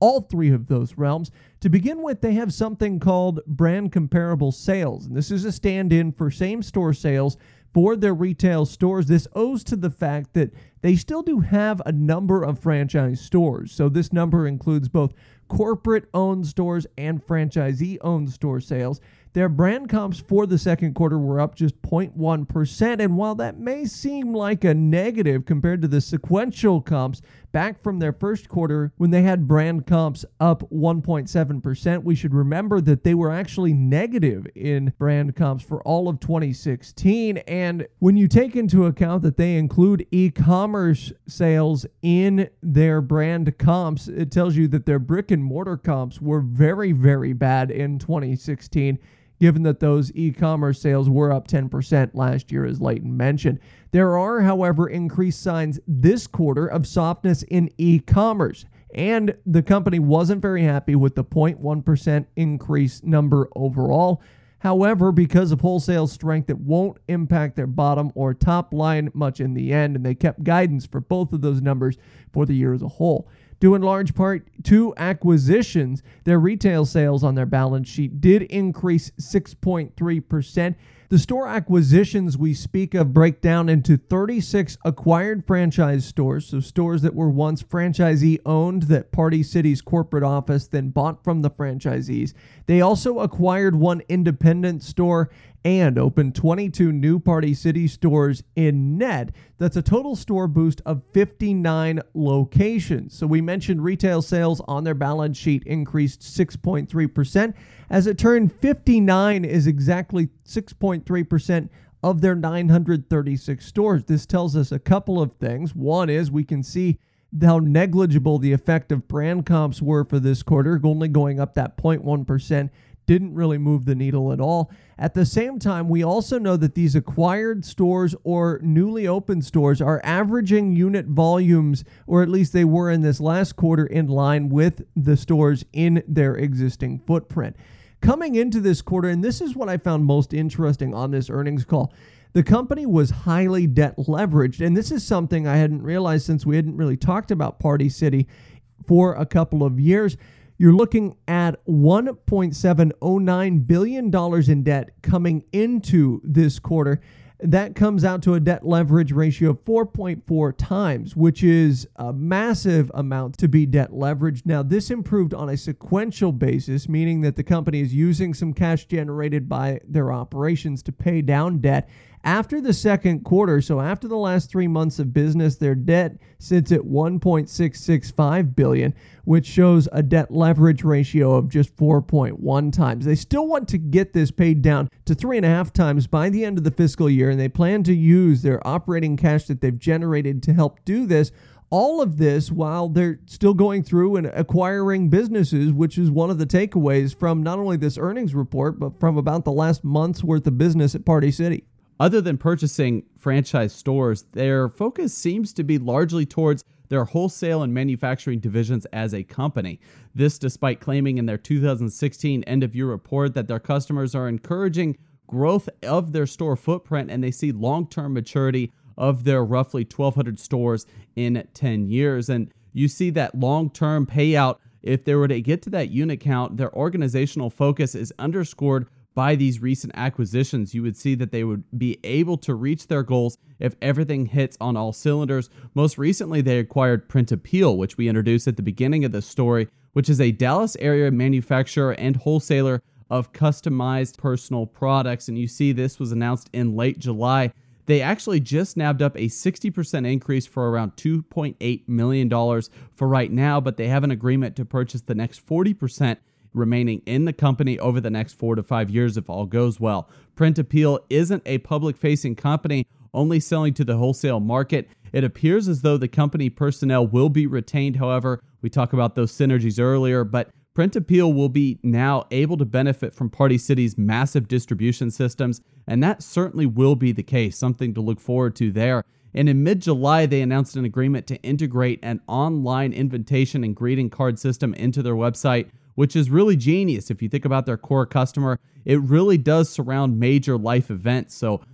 all three of those realms. To begin with, they have something called brand comparable sales, and this is a stand-in for same-store sales for their retail stores. This owes to the fact that they still do have a number of franchise stores. So this number includes both corporate-owned stores and franchisee-owned store sales. Their brand comps for the second quarter were up just zero point one percent, and while that may seem like a negative compared to the sequential comps back from their first quarter when they had brand comps up one point seven percent, we should remember that they were actually negative in brand comps for all of twenty sixteen, and when you take into account that they include e-commerce sales in their brand comps, it tells you that their brick and mortar comps were very, very bad in twenty sixteen, given that those e-commerce sales were up ten percent last year, as Leighton mentioned. There are, however, increased signs this quarter of softness in e-commerce, and the company wasn't very happy with the zero point one percent increase number overall. However, because of wholesale strength, it won't impact their bottom or top line much in the end, and they kept guidance for both of those numbers for the year as a whole. Due in large part to acquisitions, their retail sales on their balance sheet did increase six point three percent. The store acquisitions we speak of break down into thirty-six acquired franchise stores, so stores that were once franchisee owned that Party City's corporate office then bought from the franchisees. They also acquired one independent store and opened twenty-two new Party City stores in net. That's a total store boost of fifty-nine locations. So we mentioned retail sales on their balance sheet increased six point three percent. As it turned, fifty-nine is exactly six point three percent of their nine hundred thirty-six stores. This tells us a couple of things. One is we can see how negligible the effect of brand comps were for this quarter, only going up that zero point one percent. Didn't really move the needle at all. At the same time, we also know that these acquired stores or newly opened stores are averaging unit volumes, or at least they were in this last quarter, in line with the stores in their existing footprint. Coming into this quarter, and this is what I found most interesting on this earnings call, the company was highly debt leveraged, and this is something I hadn't realized since we hadn't really talked about Party City for a couple of years. You're looking at one point seven oh nine billion dollars in debt coming into this quarter. That comes out to a debt leverage ratio of four point four times, which is a massive amount to be debt leveraged. Now, this improved on a sequential basis, meaning that the company is using some cash generated by their operations to pay down debt. After the second quarter, so after the last three months of business, their debt sits at one point six six five billion dollars, which shows a debt leverage ratio of just four point one times. They still want to get this paid down to three and a half times by the end of the fiscal year, and they plan to use their operating cash that they've generated to help do this. All of this while they're still going through and acquiring businesses, which is one of the takeaways from not only this earnings report, but from about the last month's worth of business at Party City. Other than purchasing franchise stores, their focus seems to be largely towards their wholesale and manufacturing divisions as a company. This despite claiming in their two thousand sixteen end-of-year report that their customers are encouraging growth of their store footprint, and they see long-term maturity of their roughly twelve hundred stores in ten years. And you see that long-term payout, if they were to get to that unit count, their organizational focus is underscored by these recent acquisitions. You would see that they would be able to reach their goals if everything hits on all cylinders. Most recently, they acquired Print Appeal, which we introduced at the beginning of the story, which is a Dallas area manufacturer and wholesaler of customized personal products. And you see this was announced in late July. They actually just nabbed up a sixty percent increase for around two point eight million dollars for right now, but they have an agreement to purchase the next forty percent remaining in the company over the next four to five years if all goes well. Print Appeal isn't a public-facing company, only selling to the wholesale market. It appears as though the company personnel will be retained. However, we talked about those synergies earlier, but Print Appeal will be now able to benefit from Party City's massive distribution systems, and that certainly will be the case, something to look forward to there. And in mid-July, they announced an agreement to integrate an online invitation and greeting card system into their website, which is really genius. If you think about their core customer, it really does surround major life events. So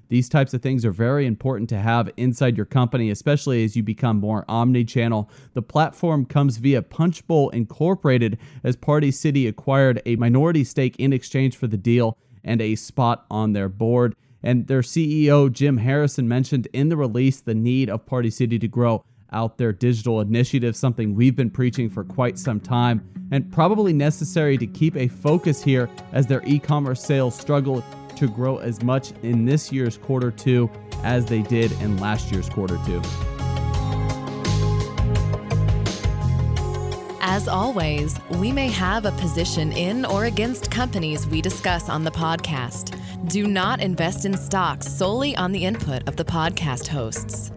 These types of things are very important to have inside your company, especially as you become more omni-channel. The platform comes via Punchbowl Incorporated, as Party City acquired a minority stake in exchange for the deal and a spot on their board. And their C E O, Jim Harrison, mentioned in the release the need of Party City to grow out their digital initiative, something we've been preaching for quite some time, and probably necessary to keep a focus here as their e-commerce sales struggle to grow as much in this year's quarter two as they did in last year's quarter two. As always, we may have a position in or against companies we discuss on the podcast. Do not invest in stocks solely on the input of the podcast hosts.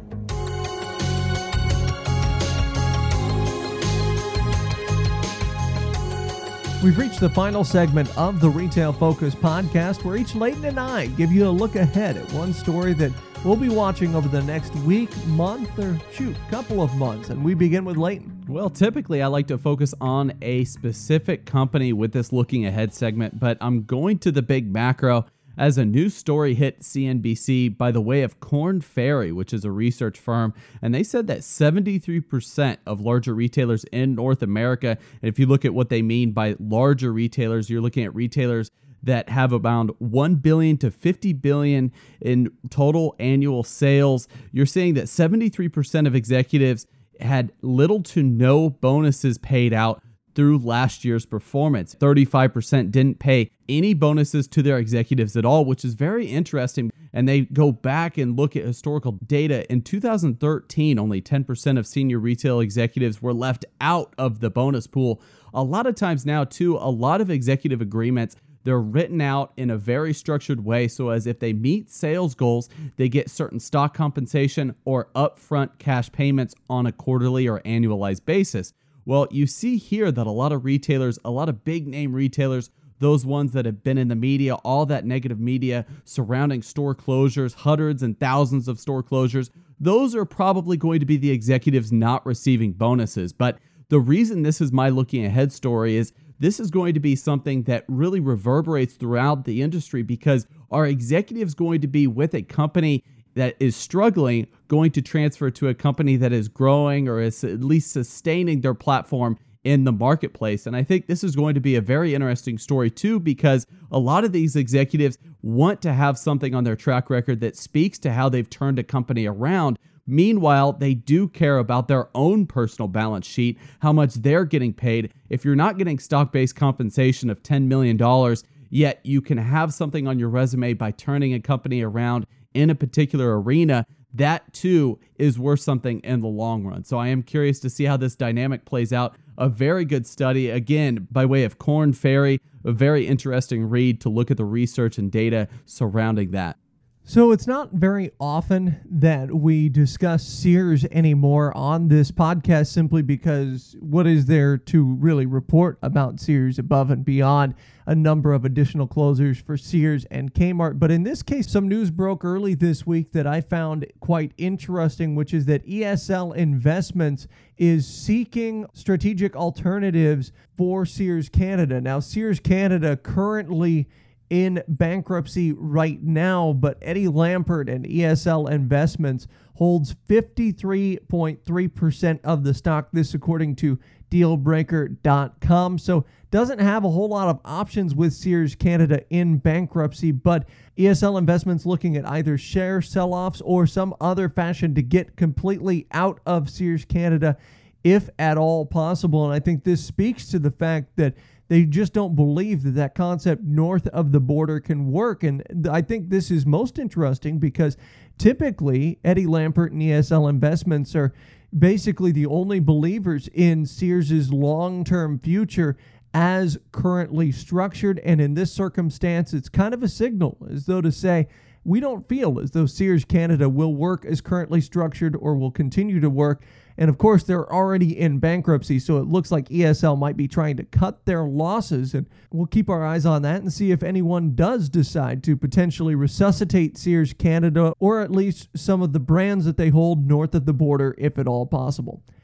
We've reached the final segment of the Retail Focus podcast, where each Leighton and I give you a look ahead at one story that we'll be watching over the next week, month, or shoot, couple of months. And we begin with Leighton. Well, typically I like to focus on a specific company with this looking ahead segment, but I'm going to the big macro as a news story hit C N B C by the way of Korn Ferry, which is a research firm, and they said that seventy-three percent of larger retailers in North America, and if you look at what they mean by larger retailers, you're looking at retailers that have around one billion to fifty billion in total annual sales. You're seeing that seventy-three percent of executives had little to no bonuses paid out through last year's performance. thirty-five percent didn't pay any bonuses to their executives at all, which is very interesting. And they go back and look at historical data. In two thousand thirteen, only ten percent of senior retail executives were left out of the bonus pool. A lot of times now, too, a lot of executive agreements, they're written out in a very structured way, so as if they meet sales goals, they get certain stock compensation or upfront cash payments on a quarterly or annualized basis. Well, you see here that a lot of retailers, a lot of big name retailers, those ones that have been in the media, all that negative media surrounding store closures, hundreds and thousands of store closures, those are probably going to be the executives not receiving bonuses. But the reason this is my looking ahead story is this is going to be something that really reverberates throughout the industry, because are executives going to be with a company that is struggling going to transfer to a company that is growing or is at least sustaining their platform in the marketplace? And I think this is going to be a very interesting story too, because a lot of these executives want to have something on their track record that speaks to how they've turned a company around. Meanwhile, they do care about their own personal balance sheet, how much they're getting paid. If you're not getting stock-based compensation of ten million dollars, yet you can have something on your resume by turning a company around in a particular arena, that too is worth something in the long run. So I am curious to see how this dynamic plays out. A very good study, again, by way of Korn Ferry, a very interesting read to look at the research and data surrounding that. So it's not very often that we discuss Sears anymore on this podcast, simply because what is there to really report about Sears above and beyond a number of additional closures for Sears and Kmart? But in this case, some news broke early this week that I found quite interesting, which is that E S L Investments is seeking strategic alternatives for Sears Canada. Now, Sears Canada currently in bankruptcy right now, but Eddie Lampert and E S L Investments holds fifty-three point three percent of the stock, this according to deal breaker dot com. So doesn't have a whole lot of options with Sears Canada in bankruptcy, but E S L Investments looking at either share sell-offs or some other fashion to get completely out of Sears Canada, if at all possible. And I think this speaks to the fact that they just don't believe that that concept north of the border can work. And I think this is most interesting because typically Eddie Lampert and E S L Investments are basically the only believers in Sears's long-term future as currently structured. And in this circumstance, it's kind of a signal, as though to say, we don't feel as though Sears Canada will work as currently structured or will continue to work. And of course, they're already in bankruptcy, so it looks like E S L might be trying to cut their losses. And we'll keep our eyes on that and see if anyone does decide to potentially resuscitate Sears Canada, or at least some of the brands that they hold north of the border, if at all possible.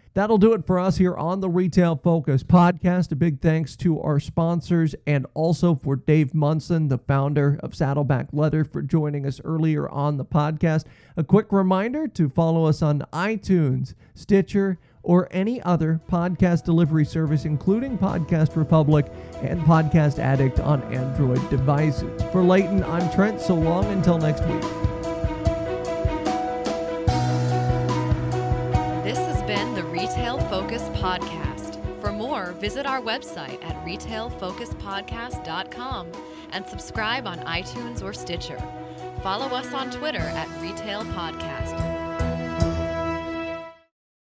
That'll do it for us here on the Retail Focus podcast. A big thanks to our sponsors and also for Dave Munson, the founder of Saddleback Leather, for joining us earlier on the podcast. A quick reminder to follow us on iTunes, Stitcher, or any other podcast delivery service, including Podcast Republic and Podcast Addict on Android devices. For Leighton, I'm Trent. So long until next week. This has been the Retail Focus Podcast. For more, visit our website at retail focus podcast dot com and subscribe on iTunes or Stitcher. Follow us on Twitter at Retail Podcast.